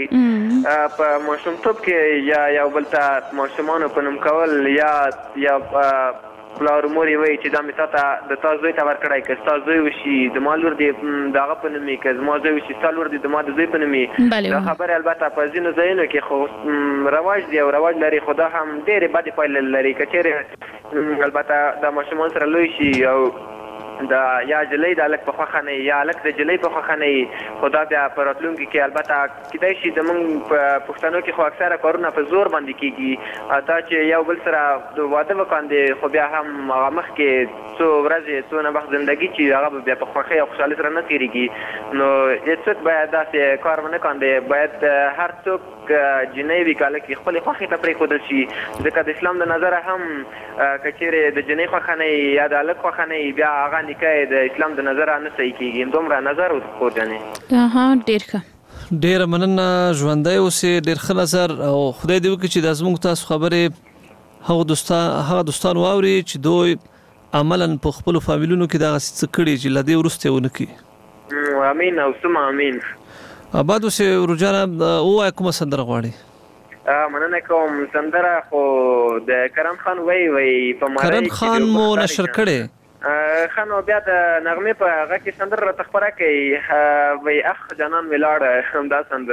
په ماشومتوب کې یا یو بل ته ماشومان په نوم کول یا یا پلار مور وي چې دا مې تاسو د تاسو زوی ته ورکړای که تاسو زوی وشي د مالور دی دغه په نومي که زما زوی وشي تاسو دی د ما د زوی په نومي دا خبره البته په ځینو ځایونو کې خو رواج دی او رواج لري خدا هم ډېرې بدې پایلې لري که چېرې البته د ماشومان سره لوی شي او دا یا جلۍ د الک په خوخه نه یا الک د جلۍ په خوخه نه خدا بیا پر راتلونکي کې البته کیدای شي د مونږ په پښتنو کې خو اکثره کارونه په زور باندې کیږي دا چې یو بل سره د واده وکاندې خو بیا هم مخ کې څو ورځې څو نه وخت ژوندګي چې هغه بیا په خوښۍ او خوشحالۍ سره نه تېرېږي نو هېڅوک باید داسې کار ونه کاندې باید هر څوک جنۍ وي که هلک وي خپلې خوښې ته پرېښودل شي ځکه د اسلام د نظره هم که چېرې د جنۍ خوښه نه وي یا د هلک خوښه نه وي بیا هغه نکاح د اسلام د نظره نه صحیح کېږي دومره نظر خور جانې ها ډېر ښه ډېره مننه ژوندی اوسې ډېر ښه نظر او خدای دې وکړي چې دا زموږ تاسو خبرې هغه دوستان هغه دوستان واوري چې دوی عملا په خپلو فامیلونو کې دغسې څه کړي چې له دې وروسته یې ونه کړي امین او ثم امین آباد اوسې روجانه ووایه کومه سندره غواړې مننه کوم سندره خو د کرم خان وی وی په کرم خان مو نشر کړی ښه نو بیا د نغمې په هغه کې سندره راته خپره کوي وی اخ جانان ولاړه همدا سندره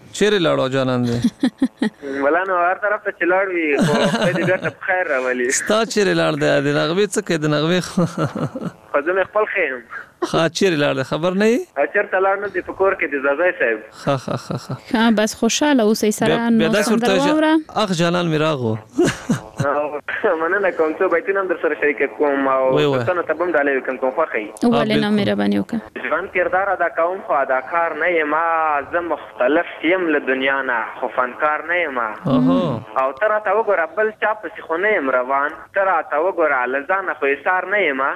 چیرې لاړو جانان دې ولا نو هر طرف ته چلاړ وي خو په دې ګټه په خیر راولي ستا چیرې لاړ دی د نغمې څه کې د نغمې خو زه مې خپل خیم ښه چیرې لاړ دی خبر نه یې چېرته لاړ نه دی په کور کې د زازی صاحب ښه ښه ښه ښه ښه بس خوشحاله اوسئ سره نو سندره واوره اخ جانان مې راغو مننه کوم څو بیتونه هم در سره شریک کوم او پښتنو ته به هم ډالۍ وکړم کوم خوښوي ولې نه مهرباني وکړه ژوند کردار ادا کوم خو اداکار نه یم زه مختلف یم له دنیا نه خو فنکار نه یم او ته راته وګوره بل چا پسې خو نه یم روان ته راته وګوره له ځانه خو ایثار نه یم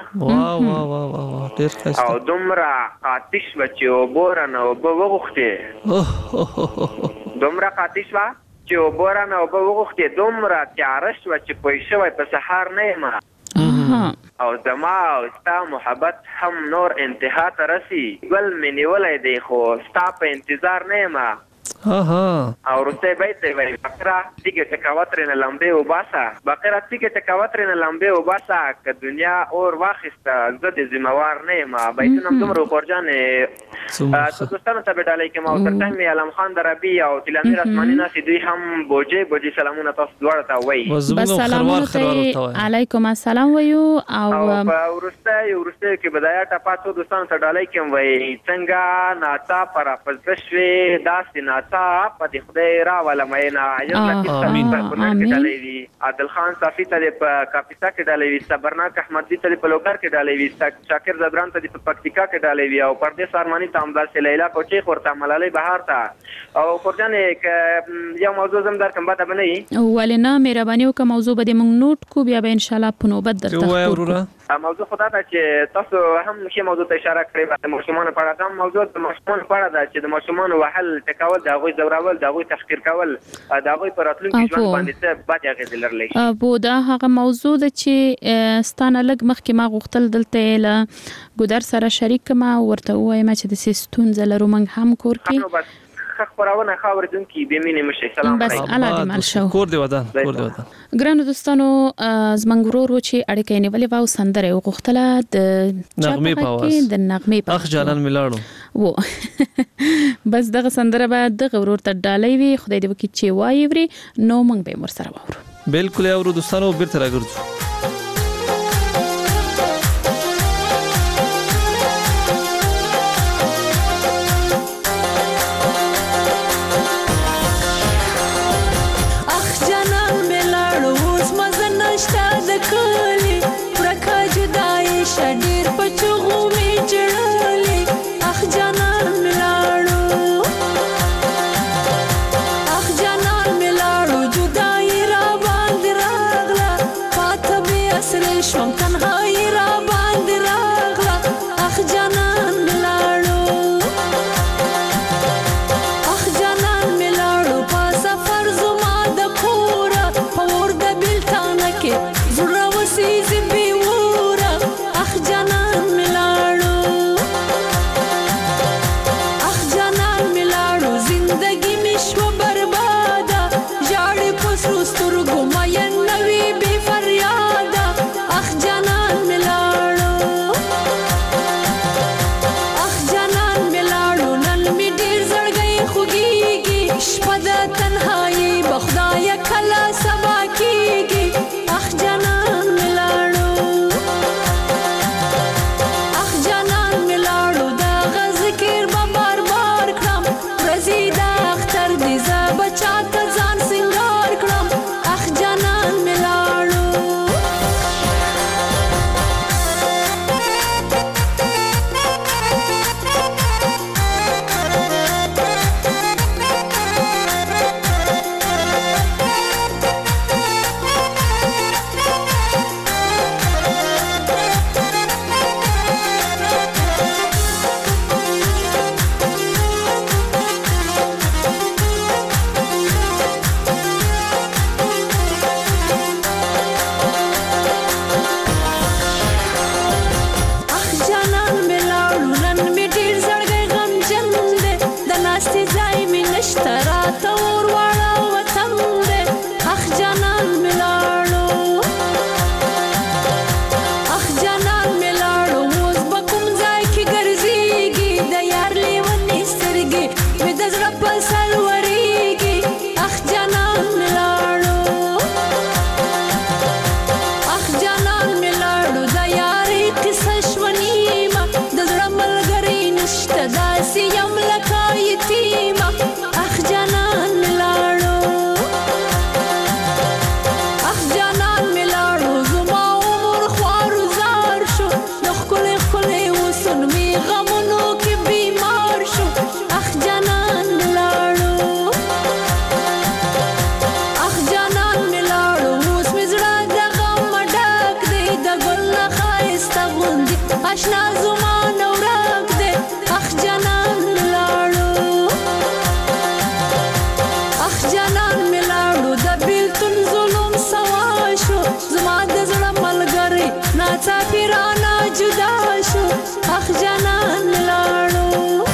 او دومره آتش به چې اوبه رانه اوبه وغوښتې دومره آتش به چې اوبه رانه اوبه وغوښتې دومره تیاره شوه چې پوه شوی په سهار نه یم او زما او ستا محبت هم نور انتها ته رسي ګل مې نیولی دی خو ستا په انتظار نه یم او وروستی بیت دی وایي بقره تیږې ټکوه ترېنه لمبې وباسه بقره تیږې ټکوه ترېنه لمبې وباسه که دنیا اور واخیسته زه د ذمهوار نه یم بیتونه هم دومره غورجانې څو دوستانو ته به ډالۍ کوم او تر ټایم مې علم خان دربي او تیلامیر اسماني ناستې دوی هم بوجې بوجې سلامونه تاسو دواړو ته وایي بس سلامونه ته علیکم السلام وایو او په وروستیو وروستیو کې به دا یا ټپا څو دوستانو ته ډالۍ کوم وایي څنګه ناڅاپه راپزده شوې داسې ناڅاپه په دې خدای راوله مینه یو لطیف صاحب په کونړ کې ډالۍ وي عادل خان صافي ته دې په کاپیسا کې ډالۍ وي صبرناک احمدزي ته دې په لوګر کې ډالۍ وي شاکر زبران ته دې په پکتیکا کې ډالۍ وي او پردیس ارماني ته همداسې لیلا کوچیخ ورته ملالۍ بهار ته او خورجانې که یو موضوع زم درکړم بده به نه وي ولې نه مهرباني وکړه موضوع به دې موږ نوټ کړو بیا به انشاءالله په نوبت درته خپور موضوع خدا ده چې تاسو هم ښه موضوع ته اشاره کړې د ماشومانو په اړه هم موضوع د ماشومانو په اړه ده چې د ماشومانو وهل ټکول د هغوی ځورول د هغوی تحقیر کول د هغوی په راتلونکي ژوند باندې څه بدې اغېزې لرلی شي ابو دا هغه موضوع ده چې ستانه لږ مخکې ما غوښتل دلته له ګودر سره شریک ما ورته ووایم چې د څه ستونزه لرو موږ هم کور کې خبرونه خاوردونکو به مینه مشي سلام بس الله دې مل شو کور دی ودان کور دی ودان ګرانو دوستانو زمنګ ورو چې اړیکې نیولې واو سندره وغوښتله د نغمې په आवाज د نغمې په اخ جانان ملاړو و بس دغه سندره به د غورور ته ډالۍ وي خدای دې وکړي چې وایي وري نو موږ به ور سره وورو بالکل اورو دوستانو بیرته راګرځو شډیر پچغو می جړلې اخ جانان ملاړو اخ جانان ملاړو جدای را باندې راغلا پات غمونو کې بیمار شو اخ جانان ملاړو اخ جانان ملاړو اوس مې زړه د غم ډک دی د ګل نه ښایسته غوندې اشنا زما نه ورک دی اخ جانان ملاړو اخ جانان ملاړو د بیلتون ظلم سوا شو زما د زړه ملګری ناڅاپي رانه جدا شو اخ جانان ملاړو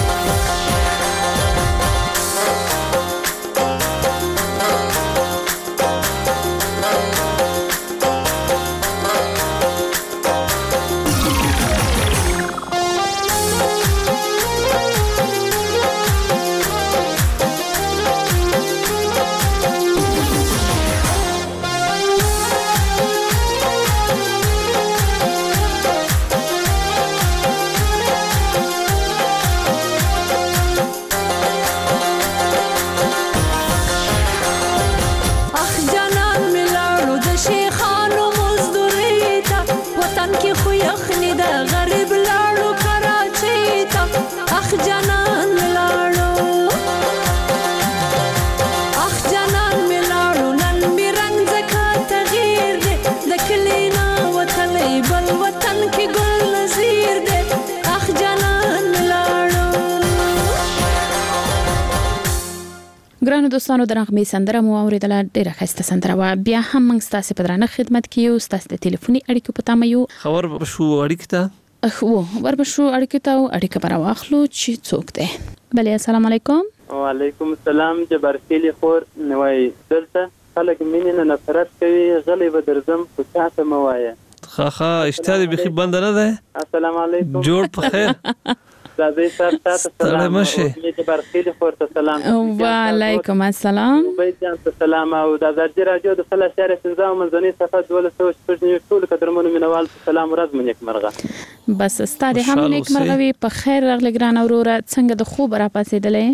ګرانو دوستانو د نغمې سندره مو اوریدله ډیره ښایسته سندره وه بیا هم موږ ستاسې په درانه خدمت کې یو ستاسې د تلیفوني اړیکو په تمه یو خبر به شو اړیکې ته هو ور به شو اړیکې ته اړیکه به راواخلو چې څوک دی بلې السلام علیکم وعلیکم السلام جبارخیلي خور نوای دلته خلک مینې نه نفرت کوي غلی به درځم خو چاته مه وایه ښه ښه اشتیا دې بیخي بنده نه دی السلام علیکم جوړ په خیر راځئ سر تاسو سلام جبارخیلي خور ته سلام وعلیکم السلام عبید جان ته سلام او د ازادي رادیو د فل اشاره پنځه منځنۍ صفحه دولس سوه شپږ نوي ټول قدرمنو مینوال سلام ورځ مو نیکمرغه بس ستاره هم نیکمرغه وي په خیر راغلی ګران اوروره څنګه د خوب را پاسېدلې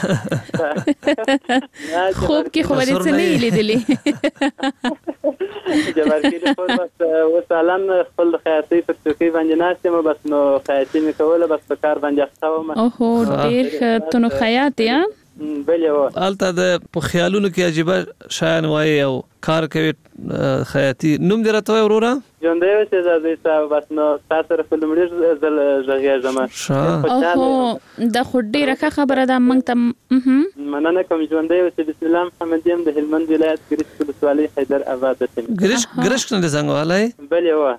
خوب کې خو دې څه نه لیدلې جبارخیلي خور بس وسلام خپل خیاطۍ په څوکۍ باندې ناست یم بس نو خیاطۍ مې کوله بس په کار باندې اخته وم اوهو ډېر ښه ته نو خیاط یې بلې وه هلته د په خیالونو کې عجیبه شیان وایي او کار کوي خیاطي نوم دې راته وایي وروره ژوندی اوسې زادی صاحب بس نو تا سره په لومړي ځل غږېږم اوهو دا خو ډېره ښه خبره ده موږ ته مننه کوم ژوندی اوسې بسم الله محمد یم د هلمند ولایت ګرشک ولسوالۍ حیدر آباد ګرشک ګرشک نه زنګ والی بلې وه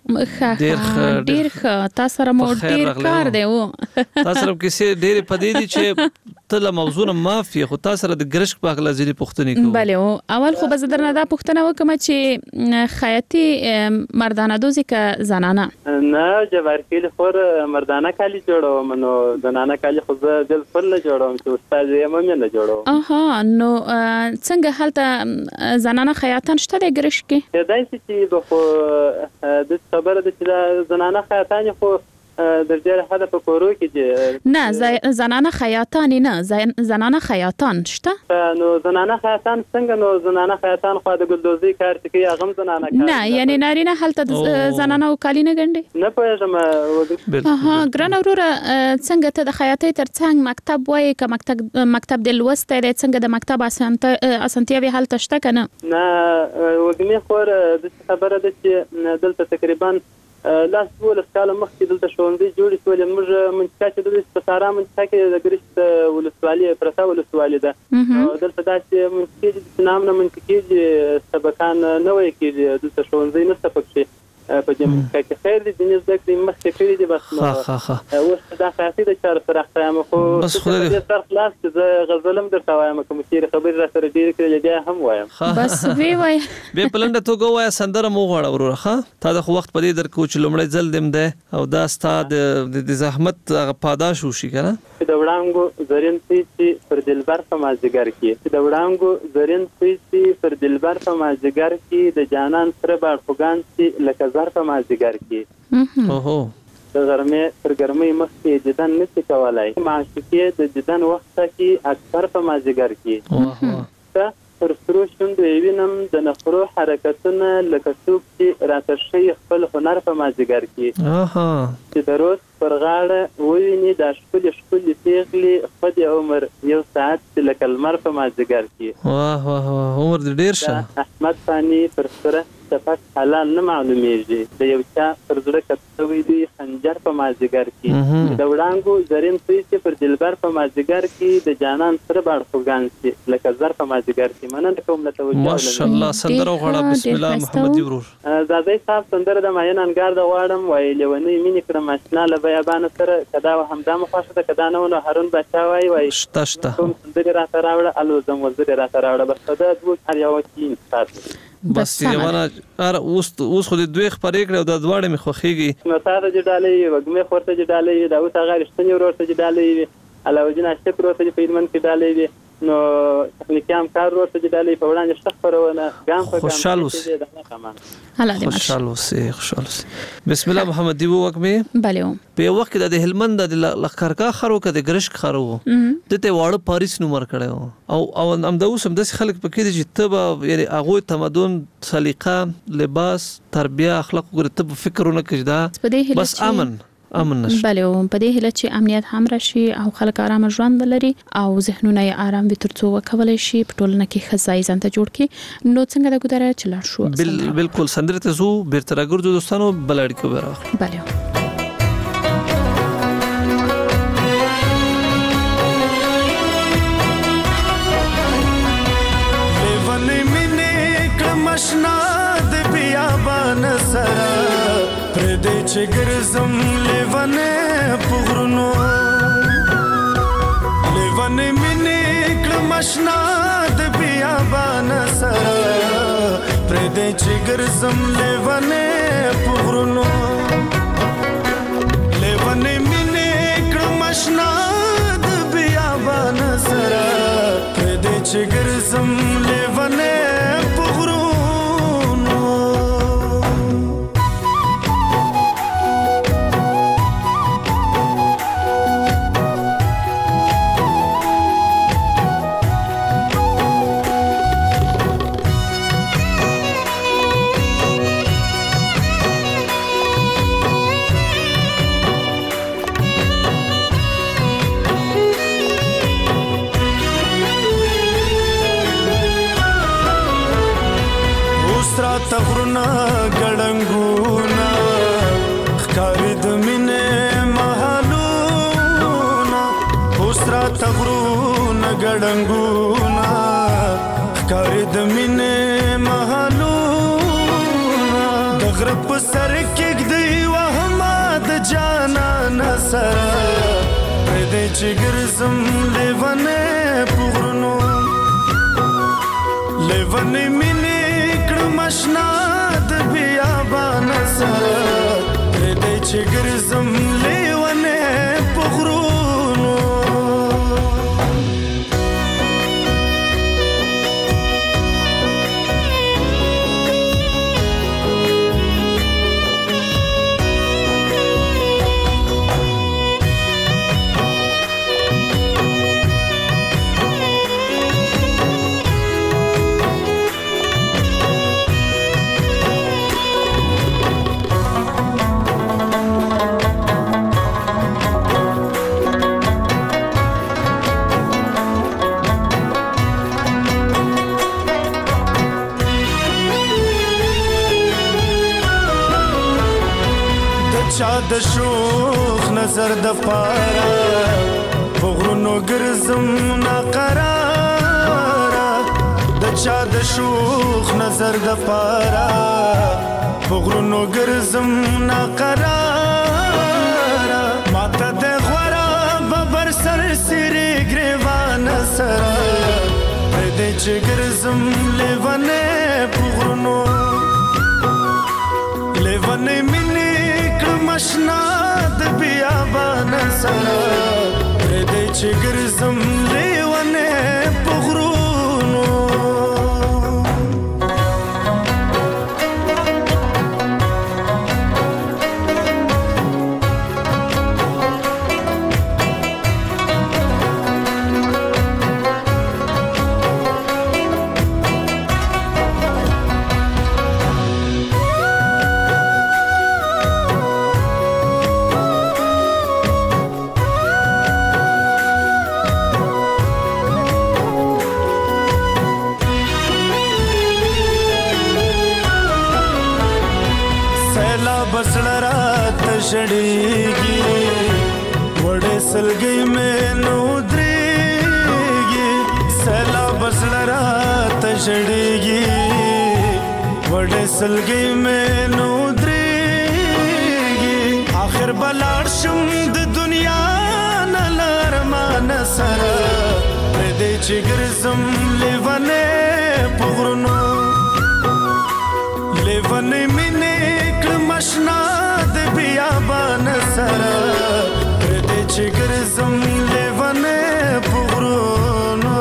ډېر ښه تا سره مو ډېر کار دی و تا سره کیسې ډېرې پدې دي چې ته له موضوع نه معافي خو تا سره د ګرشک په هکله ځینې پوښتنې کوو بلې اول خو به زه درنه دا پوښتنه وکړم چې خیاطي مردانه دوزي که زنانه نه جبارخیلي خور مردانه کالي جوړوم نو زنانه کالي خو زه بالکل نه جوړوم چې استاد یم هم نه جوړوم اها نو څنګه هلته زنانه خیاطان شته د ګرشک کې کېدای شي چې خو د خبره ده چې زنانه خیاطان خو در ډېر حده په کورو کې دي نه زنانه خیاطان نه زنانه خیاطان شته نو زنانه خیاطان څنګه نو زنانه خیاطان خو د ګلدوزي کار کوي هغه هم زنانه کار نه یعنی نارینه هلته زنانه او کالی نه ګنډي نه پوهېږم اها ګرانه وروره څنګه ته د خیاطۍ تر څنګ مکتب وایې که مکتب مکتب د لوستی دی څنګه د مکتب اسانتیاوې هلته شته که نه نه وږمې خور داسې خبره ده چې دلته تقریبا لاس دولس کاله مخکې دلته ښوونځي جوړې شولې موږ منطقه چې دلته په سارا منطقه کې د ګرشک ولسوالي پرته ولسوالي ده دلته داسې منطقې دي چې نامونه منطقې دي سبقان نه وایي کېږي دلته ښوونځی نشته پکښې په دې منطقه کې خیر دي دیني زده کړې مخکې کړي دي بس نو اوس دا خیاطي د چارو سره اخته یم خو دې سر خلاص چې زه غزل هم درته وایم که مو چېرې خبرې را سره ډېرې کړلې بیا هم وایم بس وی وایه بیا په لنډه توګه ووایه سندره مو وغواړه وروره ښه تا د خو وخت په دې درکوو چې لومړی ځل دې دی او دا ستا د زحمت هغه پاداش وشي که نه چې د وړانګو زرین سوی پر دلبر په مازدیګر کې چې د وړانګو زرین سوی پر دلبر په مازدیګر کې د جانان سره باړخوګان چې لکه زر په مازدیګر کې اوهو د غرمې تر ګرمۍ مخکې دیدن نشي کولی معشوقې د دیدن وخته کې اکثر په مازدیګر کې ته پر سرو شونډو یې وینم د نخرو حرکتونه لکه څوک چې راته ښیي خپل هنر په مازدیګر کې چې د روز پر غاړه وویني دا ښکلې ښکلې پیغلې خود عمر یو ساعت چې لکه لمر په مازدیګر کې. واه واه واه عمر دې ډېر شه. احمد فاني پر سره صفت حلال نه معلومیږي د یو چا پر زړه کته وي دی خنجر په مازدیګر کې د وړانګو زرین سوی چې پر دلبر په مازدیګر کې د جانان سره باړ خوګان سي لکه زر په مازدیګر کې مننه کوم له توجه ماشاءالله سندره غواړه. بسم الله محمد ورور زادای صاحب سندره د ماین انګار د غواړم وای لونی مینې کړم آشنا له بیابان سره کدا همدا مخاشه ده کدا نه ونه هارون بچا وای وای شته شته کوم سندره را تراوړه الو زم وزره را تراوړه بس دا دوه هر یو کې انصاف بس یوانه ار اوس اوس خو دې دوی خبرې کړې او د دواړې مې خوښیږي نو تاسو چې ډالې وګمه خورته چې ډالې دا اوس هغه رښتینی ورته چې ډالې علاوالدین اشتک ورته چې په ایمن کې ډالې نو تخنیکی هم کار ورته چې ډالې په وړاندې شخ پرونه ګام په ګام خوشاله اوسې خوشاله اوسې خوشاله اوسې. بسم الله محمد دی وګمه بله په وخت کې د هلمند د لخرګا خرو کې د ګرشک خرو دته واړه پاریس نمبر کړو او او هم د اوس هم د خلک په کې چې تبه یعنی هغه تمدن سلیقه لباس تربیه اخلاق ګرته فکرونه کړه بس امن امن نشي. بله په دې هله چې امنیت هم راشي او خلک آرام ژوند ولري او ذهنونه یې آرام وي ترڅو وکولای شي په ټولنه کې ښه ځای ځان ته جوړ کړي. نو څنګه د ګذاره چلار شو بل بالکل سندره ته زو بیرته راګرځو دوستانو بلړ کې وره. بله لیوانې مینې کړم آشنا د بیابان سره پردې چې ګرځم لیوانې په غرونو لیوانې مینې کړم آشنا د بیابان سره پردې چې ګرځم لیوانې په غرونو لیوانې مینې کړم آشنا د بیابان سره پردې چې ګرځم لیوانې په غرونو. تغرنا ګړنګونا ښکارې د مینې محلونا اوسرا تغرنا ګړنګونا ښکارې د مینې محلونا د غره په سر کېږدی وهمه د جانان سره پردې چې ګرځم لیوانې په غرونو لیوانې مینې مشنا د بیابان سره پردې چې ګرځم لیوانې په غرونو. چا د شوخ نظر د پارا په غرونو ګرځم ناقراره د چا د شوخ نظر د پارا په غرونو ګرځم ناقراره ماته د غورا ببر سر سری ګریوان سره پردې چې ګرځم لیوانې په غرونو لیوانې مینې مشنا د بیابان سره پردې چې ګرځم لیوانې په غرونو. شړېږي وړې سلګۍ مې نو درېږي سیلاب زړه راته ژړېږي وړې سلګۍ مې نو درېږي آخر به لاړ شم د دنیا نه له ارمانه سره پرېږدی چې ګرځم لیونی په غرونو لیونی مینې کړم اشنا د بیابان سره پرېږدی چې ګرځم لیونی په غرونو.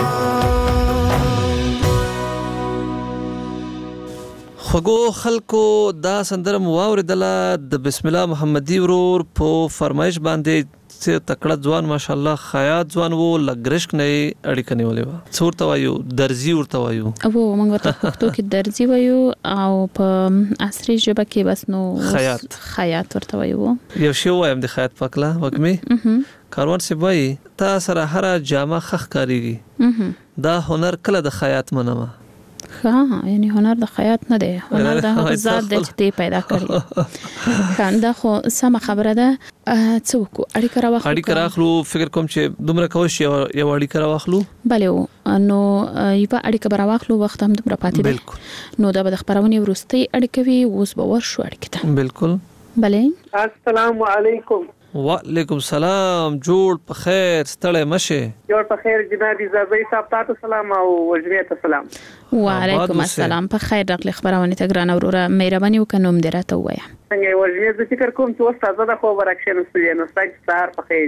خوږو خلکو دا سندره مو واورېدله د بسم الله محمدي ورور په فرمایش باندې چې تکړه ځوان ماشاءالله خیاط ځوان وو لګرشک نه اړیکه نیولې وه. څه ورته وایو؟ درزي ورته وایو. او موږ ورته پښتو کې درزي وایو او په عصري ژبه کې بس نو خیاط خیاط ورته وایو. یو شی وایم د خیاط پاکله وګمې کاروان سی وایي تا سره هره جامه خخ کاریږي دا هنر کله د خیاط منمه. ها یعنی هنر د خیاط نه دی، هنر د هغه ذات دی چې دی پیدا کړی. دا خو سمه خبره ده. څه وکړو؟ اړیکه راواخلو. اړیکه راخلو. فکر کوم چې دومره کوشش یو اړیکه راواخلو. بله نو یوه اړیکه به راواخلو، وخت هم دومره پاتې دی. نو دا به د خپرونې وروستۍ اړیکه وي. اوس به ورشو اړیکې ته. بالکل. بله السلام علیکم. وعلیکم سلام. جوړ په خیر، ستړی مشه. جوړ په خیر جناب زازي صاحب، تاسو سلام او وجمعیت ته سلام. وعلیکم السلام. په خیر راغلی خبرونه ته ګرانه وروره. مهرباني وکړه نوم دې راته ووایه. څنګه وجمعیت زه فکر کوم چې اوس تازه د خو ورکشن سولې نو ستاسو سهار په خیر.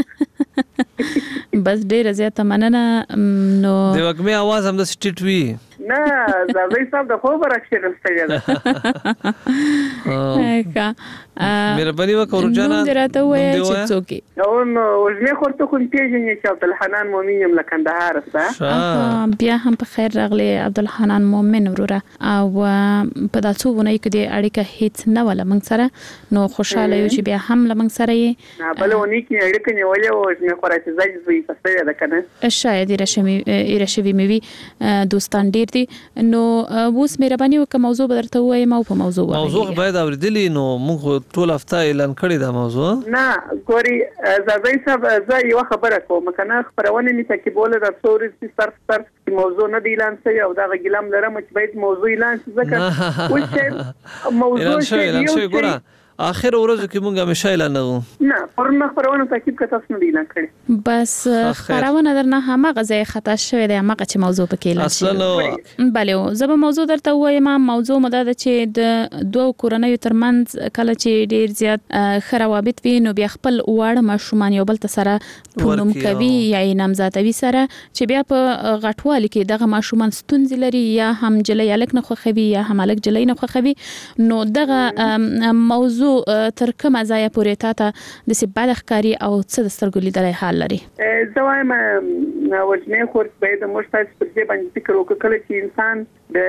بس ډیره زیاته مننه. نو د وګمې आवाज هم د سټیټ وی نه زازي صاحب د خو ورکشن سولې ده. ښه مهرباني وکړه ورجانا نوم دې راته ووایه چې څوک یې. او نو وجمې خورته کوم پیژنې چې عبدالحنان مومن یم له کندهار څخه. بیا هم په خیر راغلی عبدالحنان مومن وروره. او په دا څو ونې کې د اړیکه هیڅ نه ولا موږ سره، نو خوشاله یو چې بیا هم له موږ سره یې. بل ونې کې اړیکه نیولې او وجمې خورته چې ځای زوی پسې ده کنه. شاید رشمی رشوی میوي دوستان ډیر دي. نو اوس مهرباني وکړه موضوع بدرته وایم او په موضوع وایي. موضوع باید اوریدلی نو موږ ټول هفته اعلان کړی دا موضوع. نه ګوري زازي صاحب زه یو خبره کوم کنه خبرونه می تکي بوله د څوري صرف صرف موضوع نه دی اعلان شوی او دا ګلام لرم چې باید موضوع اعلان شي ځکه وشه موضوع شي یو ګوره اخر ورځو کې مونږه همیشه اعلان نغو. نه پرونه خبرونه تاکید کته تاسو نه اعلان کړی. بس خبرونه درنه همغه ځای خطا شوی دی، همغه چې موضوع پکې اعلان شوی. اصلا بله زه به موضوع درته وایم. موضوع مده ده چې د دوه کورنیو ترمنځ کله چې ډیر زیات خرابت وي نو بیا خپل واړه ماشومان یو بل سره پونم کوي یا نامزادوي سره چې بیا په غټوالي کې دغه ماشومان ستونزې لري یا هم جلې الک نه خوخوي یا هم الک جلې نه خوخوي. نو دغه موضوع تر کومه ځای پورې تاته د سباده ښکاری او څه د سترګو لیدلای حال لري؟ زه وایم وجنې خورت باید مشتاق پر دې باندې فکر وکړي کله چې انسان د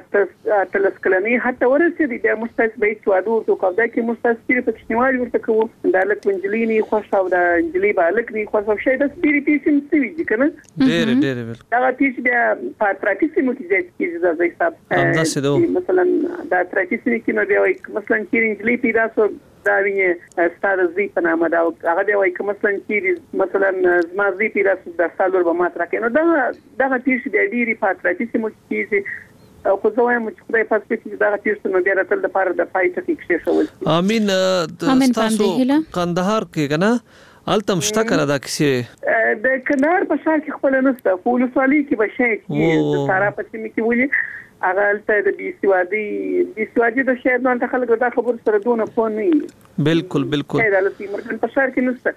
اتلس کلنۍ حتی ورسېږي د مشتاق باید سوادو او کودا کې مشتاق سپیری په کښنیوالي ورته کوو د الک منجلې نه خوښ او د انجلې بالک نه خوښ او شي د سپیری پیسم سوي دي کنه. ډېر ډېر دا پیس بیا پاتراکیسي مو کې کېږي زازي صاحب. مثلا دا تراکیسي کې نو دی مثلا کې انجلې پیدا سو دا ویني ستاره زی په نامه دا هغه دی وای کوم مثلا چې مثلا زما زی پیدا سو د سالور به مات راکې نو دا دا پیس دی ډېری پاتراکیسي مو کې او خو زه وایم چې خدای پاک دې دا تاسو نو بیا راتل د پاره د پای ټکی کې شول. امين. تاسو کندهار کې کنه التم شته کنه دا کیسه د کندهار په شار کې خپل نسته فول سوالي کې بشي کې سارا پاتې مې کې ولي هغه ته د بي سي وادي بي سي وادي د شهر نه خلک دا خبر سره دونه فون نه. بالکل بالکل دا لسی مرګن په شهر کې نشته.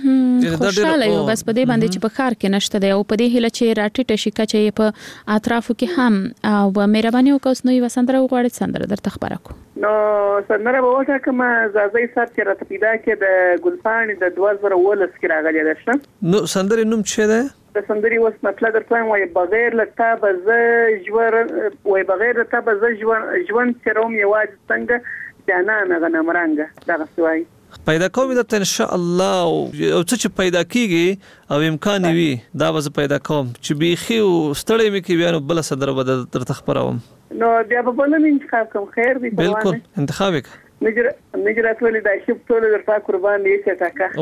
خوشاله یو بس په دې باندې چې په ښار کې نشته دی او په دې هله چې راټیټه شي کچې په اطرافو کې هم او مهرباني وکوس نو یو سندره وغواړي سندره درته خبره کو. نو سندره به وکړه کما زازي صاحب چې راته پیدا کې د ګلپاڼې د دوه زره ولس کې راغلی ده. نو سندره نوم څه ده؟ د سندري وس مطلب درته وای بغیر لته به ژور وای بغیر لته به ژور ژوند چروم یواز څنګه جانا نه غنمرنګ دا غوای پیدا کوم د ان شاء الله او څه چې پیدا کیږي او امکان وي دا به پیدا کوم چې بيخي او ستړی مې کې بیان بل صدر به تر تخبروم. نو بیا په بل من انتخاب کوم خیر دی. بالکل انتخاب وک نجرت نجرت ولې دا شپ ټول درته قربان دي چې تاکا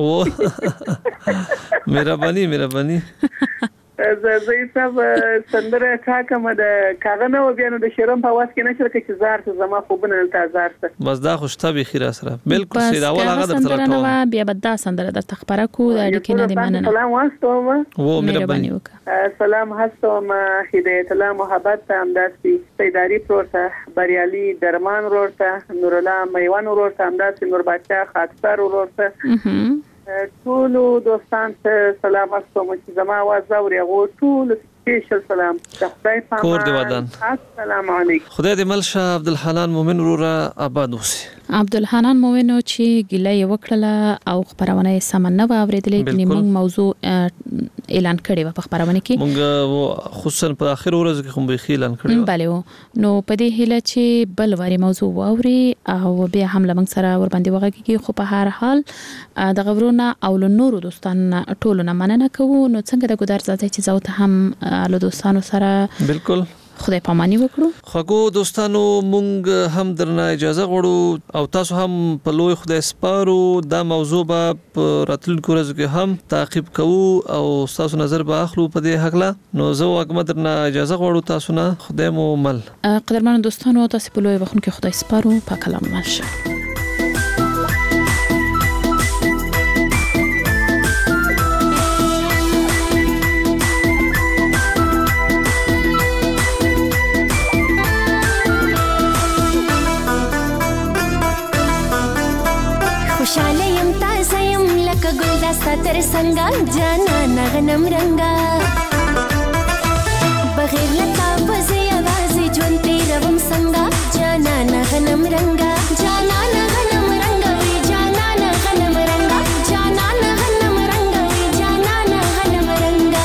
او مهرباني مهرباني زه زه صاحب سندره تاکا مده کاغنه و بیا نو د شیرم په واس کې نشر کې چې زار ته زما خوبونه دلته زار ته بس دا خوشتابي خیره سره بالکل سیدا اول هغه درته راټو بیا بد دا سندره د تخبره کو د اړیکې نه دی مننه سلام واستوم و مهرباني سلام هستم هدایت الله محبت امداسي سیداری پروسه بریالي درمان ورته نور الله میوان ورته امداسي نور بچا خاطر ورته ټول دوستان ته سلام واستوم چې زما आवाज اوري غو ټول سپیشل سلام خدای پاک کور دی ودان السلام علیکم خدای دې ملشه عبدالحنان مومن ورا آباد اوسي عبدالحنان مومن چې ګله یو کړله او خبرونه سمنه و اوریدلې د موږ موضوع اعلان کړی و په خبرونه کې موږ خصوصا په اخر ورځ کې هم به اعلان کړی بله نو په دې هله چې بل واري موضوع واوري او بیا هم لمن سره ور باندې وغږیږي خو په هر حال د غورونه او نورو دوستان ټولو نه مننه کوو نو څنګه د ګدار ځای چې زو ته هم له دوستانو سره بالکل خدای پامانی وکړو خو دوستانو مونږ هم درنه اجازه غواړو او تاسو هم په لوی خدای سپارو دا موضوع به راتلونکو ورځو کې هم تعقیب کوو او تاسو نظر به اخلو په دې حق لا نو زه واګم درنه اجازه غواړو تاسو نه خدای مو مل قدرمن دوستانو تاسو په لوی وخت کې خدای سپارو په کلام ماشه تر څنګه جانا نغنم رنگا بغیر لتا بزي आवाज ژوند تیروم څنګه جانا نغنم رنگا جانا نغنم رنگا وی جانا نغنم رنگا جانا نغنم رنگا وی جانا نغنم رنگا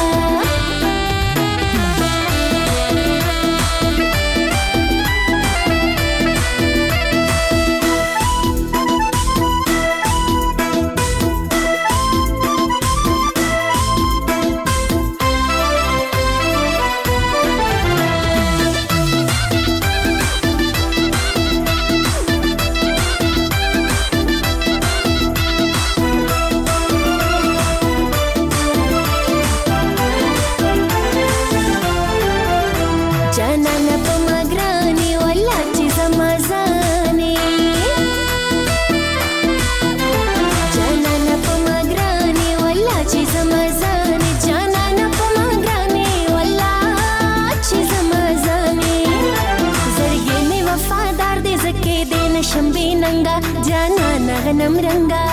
جانا نغنم رنگا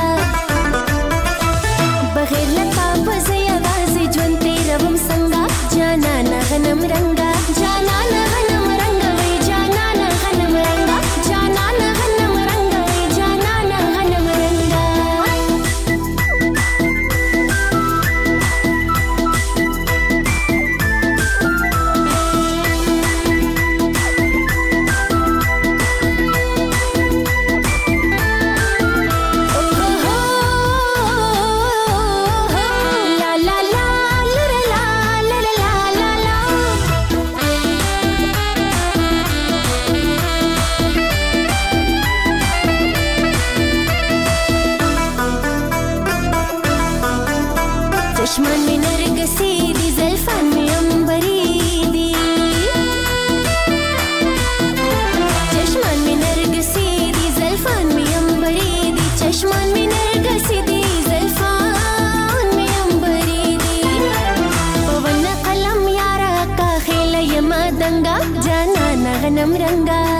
بغیر لتا بزي आवाज ژوند تیروم څنګه جانا نغنم رنگا جانا نغنم رنگا وی جانا نغنم رنگا جانا نغنم رنگا وی جانا نغنم رنگا چشمان می نرگسی دی زلفان می انبری دی چشمان می نرگسی دی زلفان می انبری دی چشمان می نرگسی دی زلفان می انبری دی پون قلم یارا کا خیل یما دنگا جانا نغنم رنگا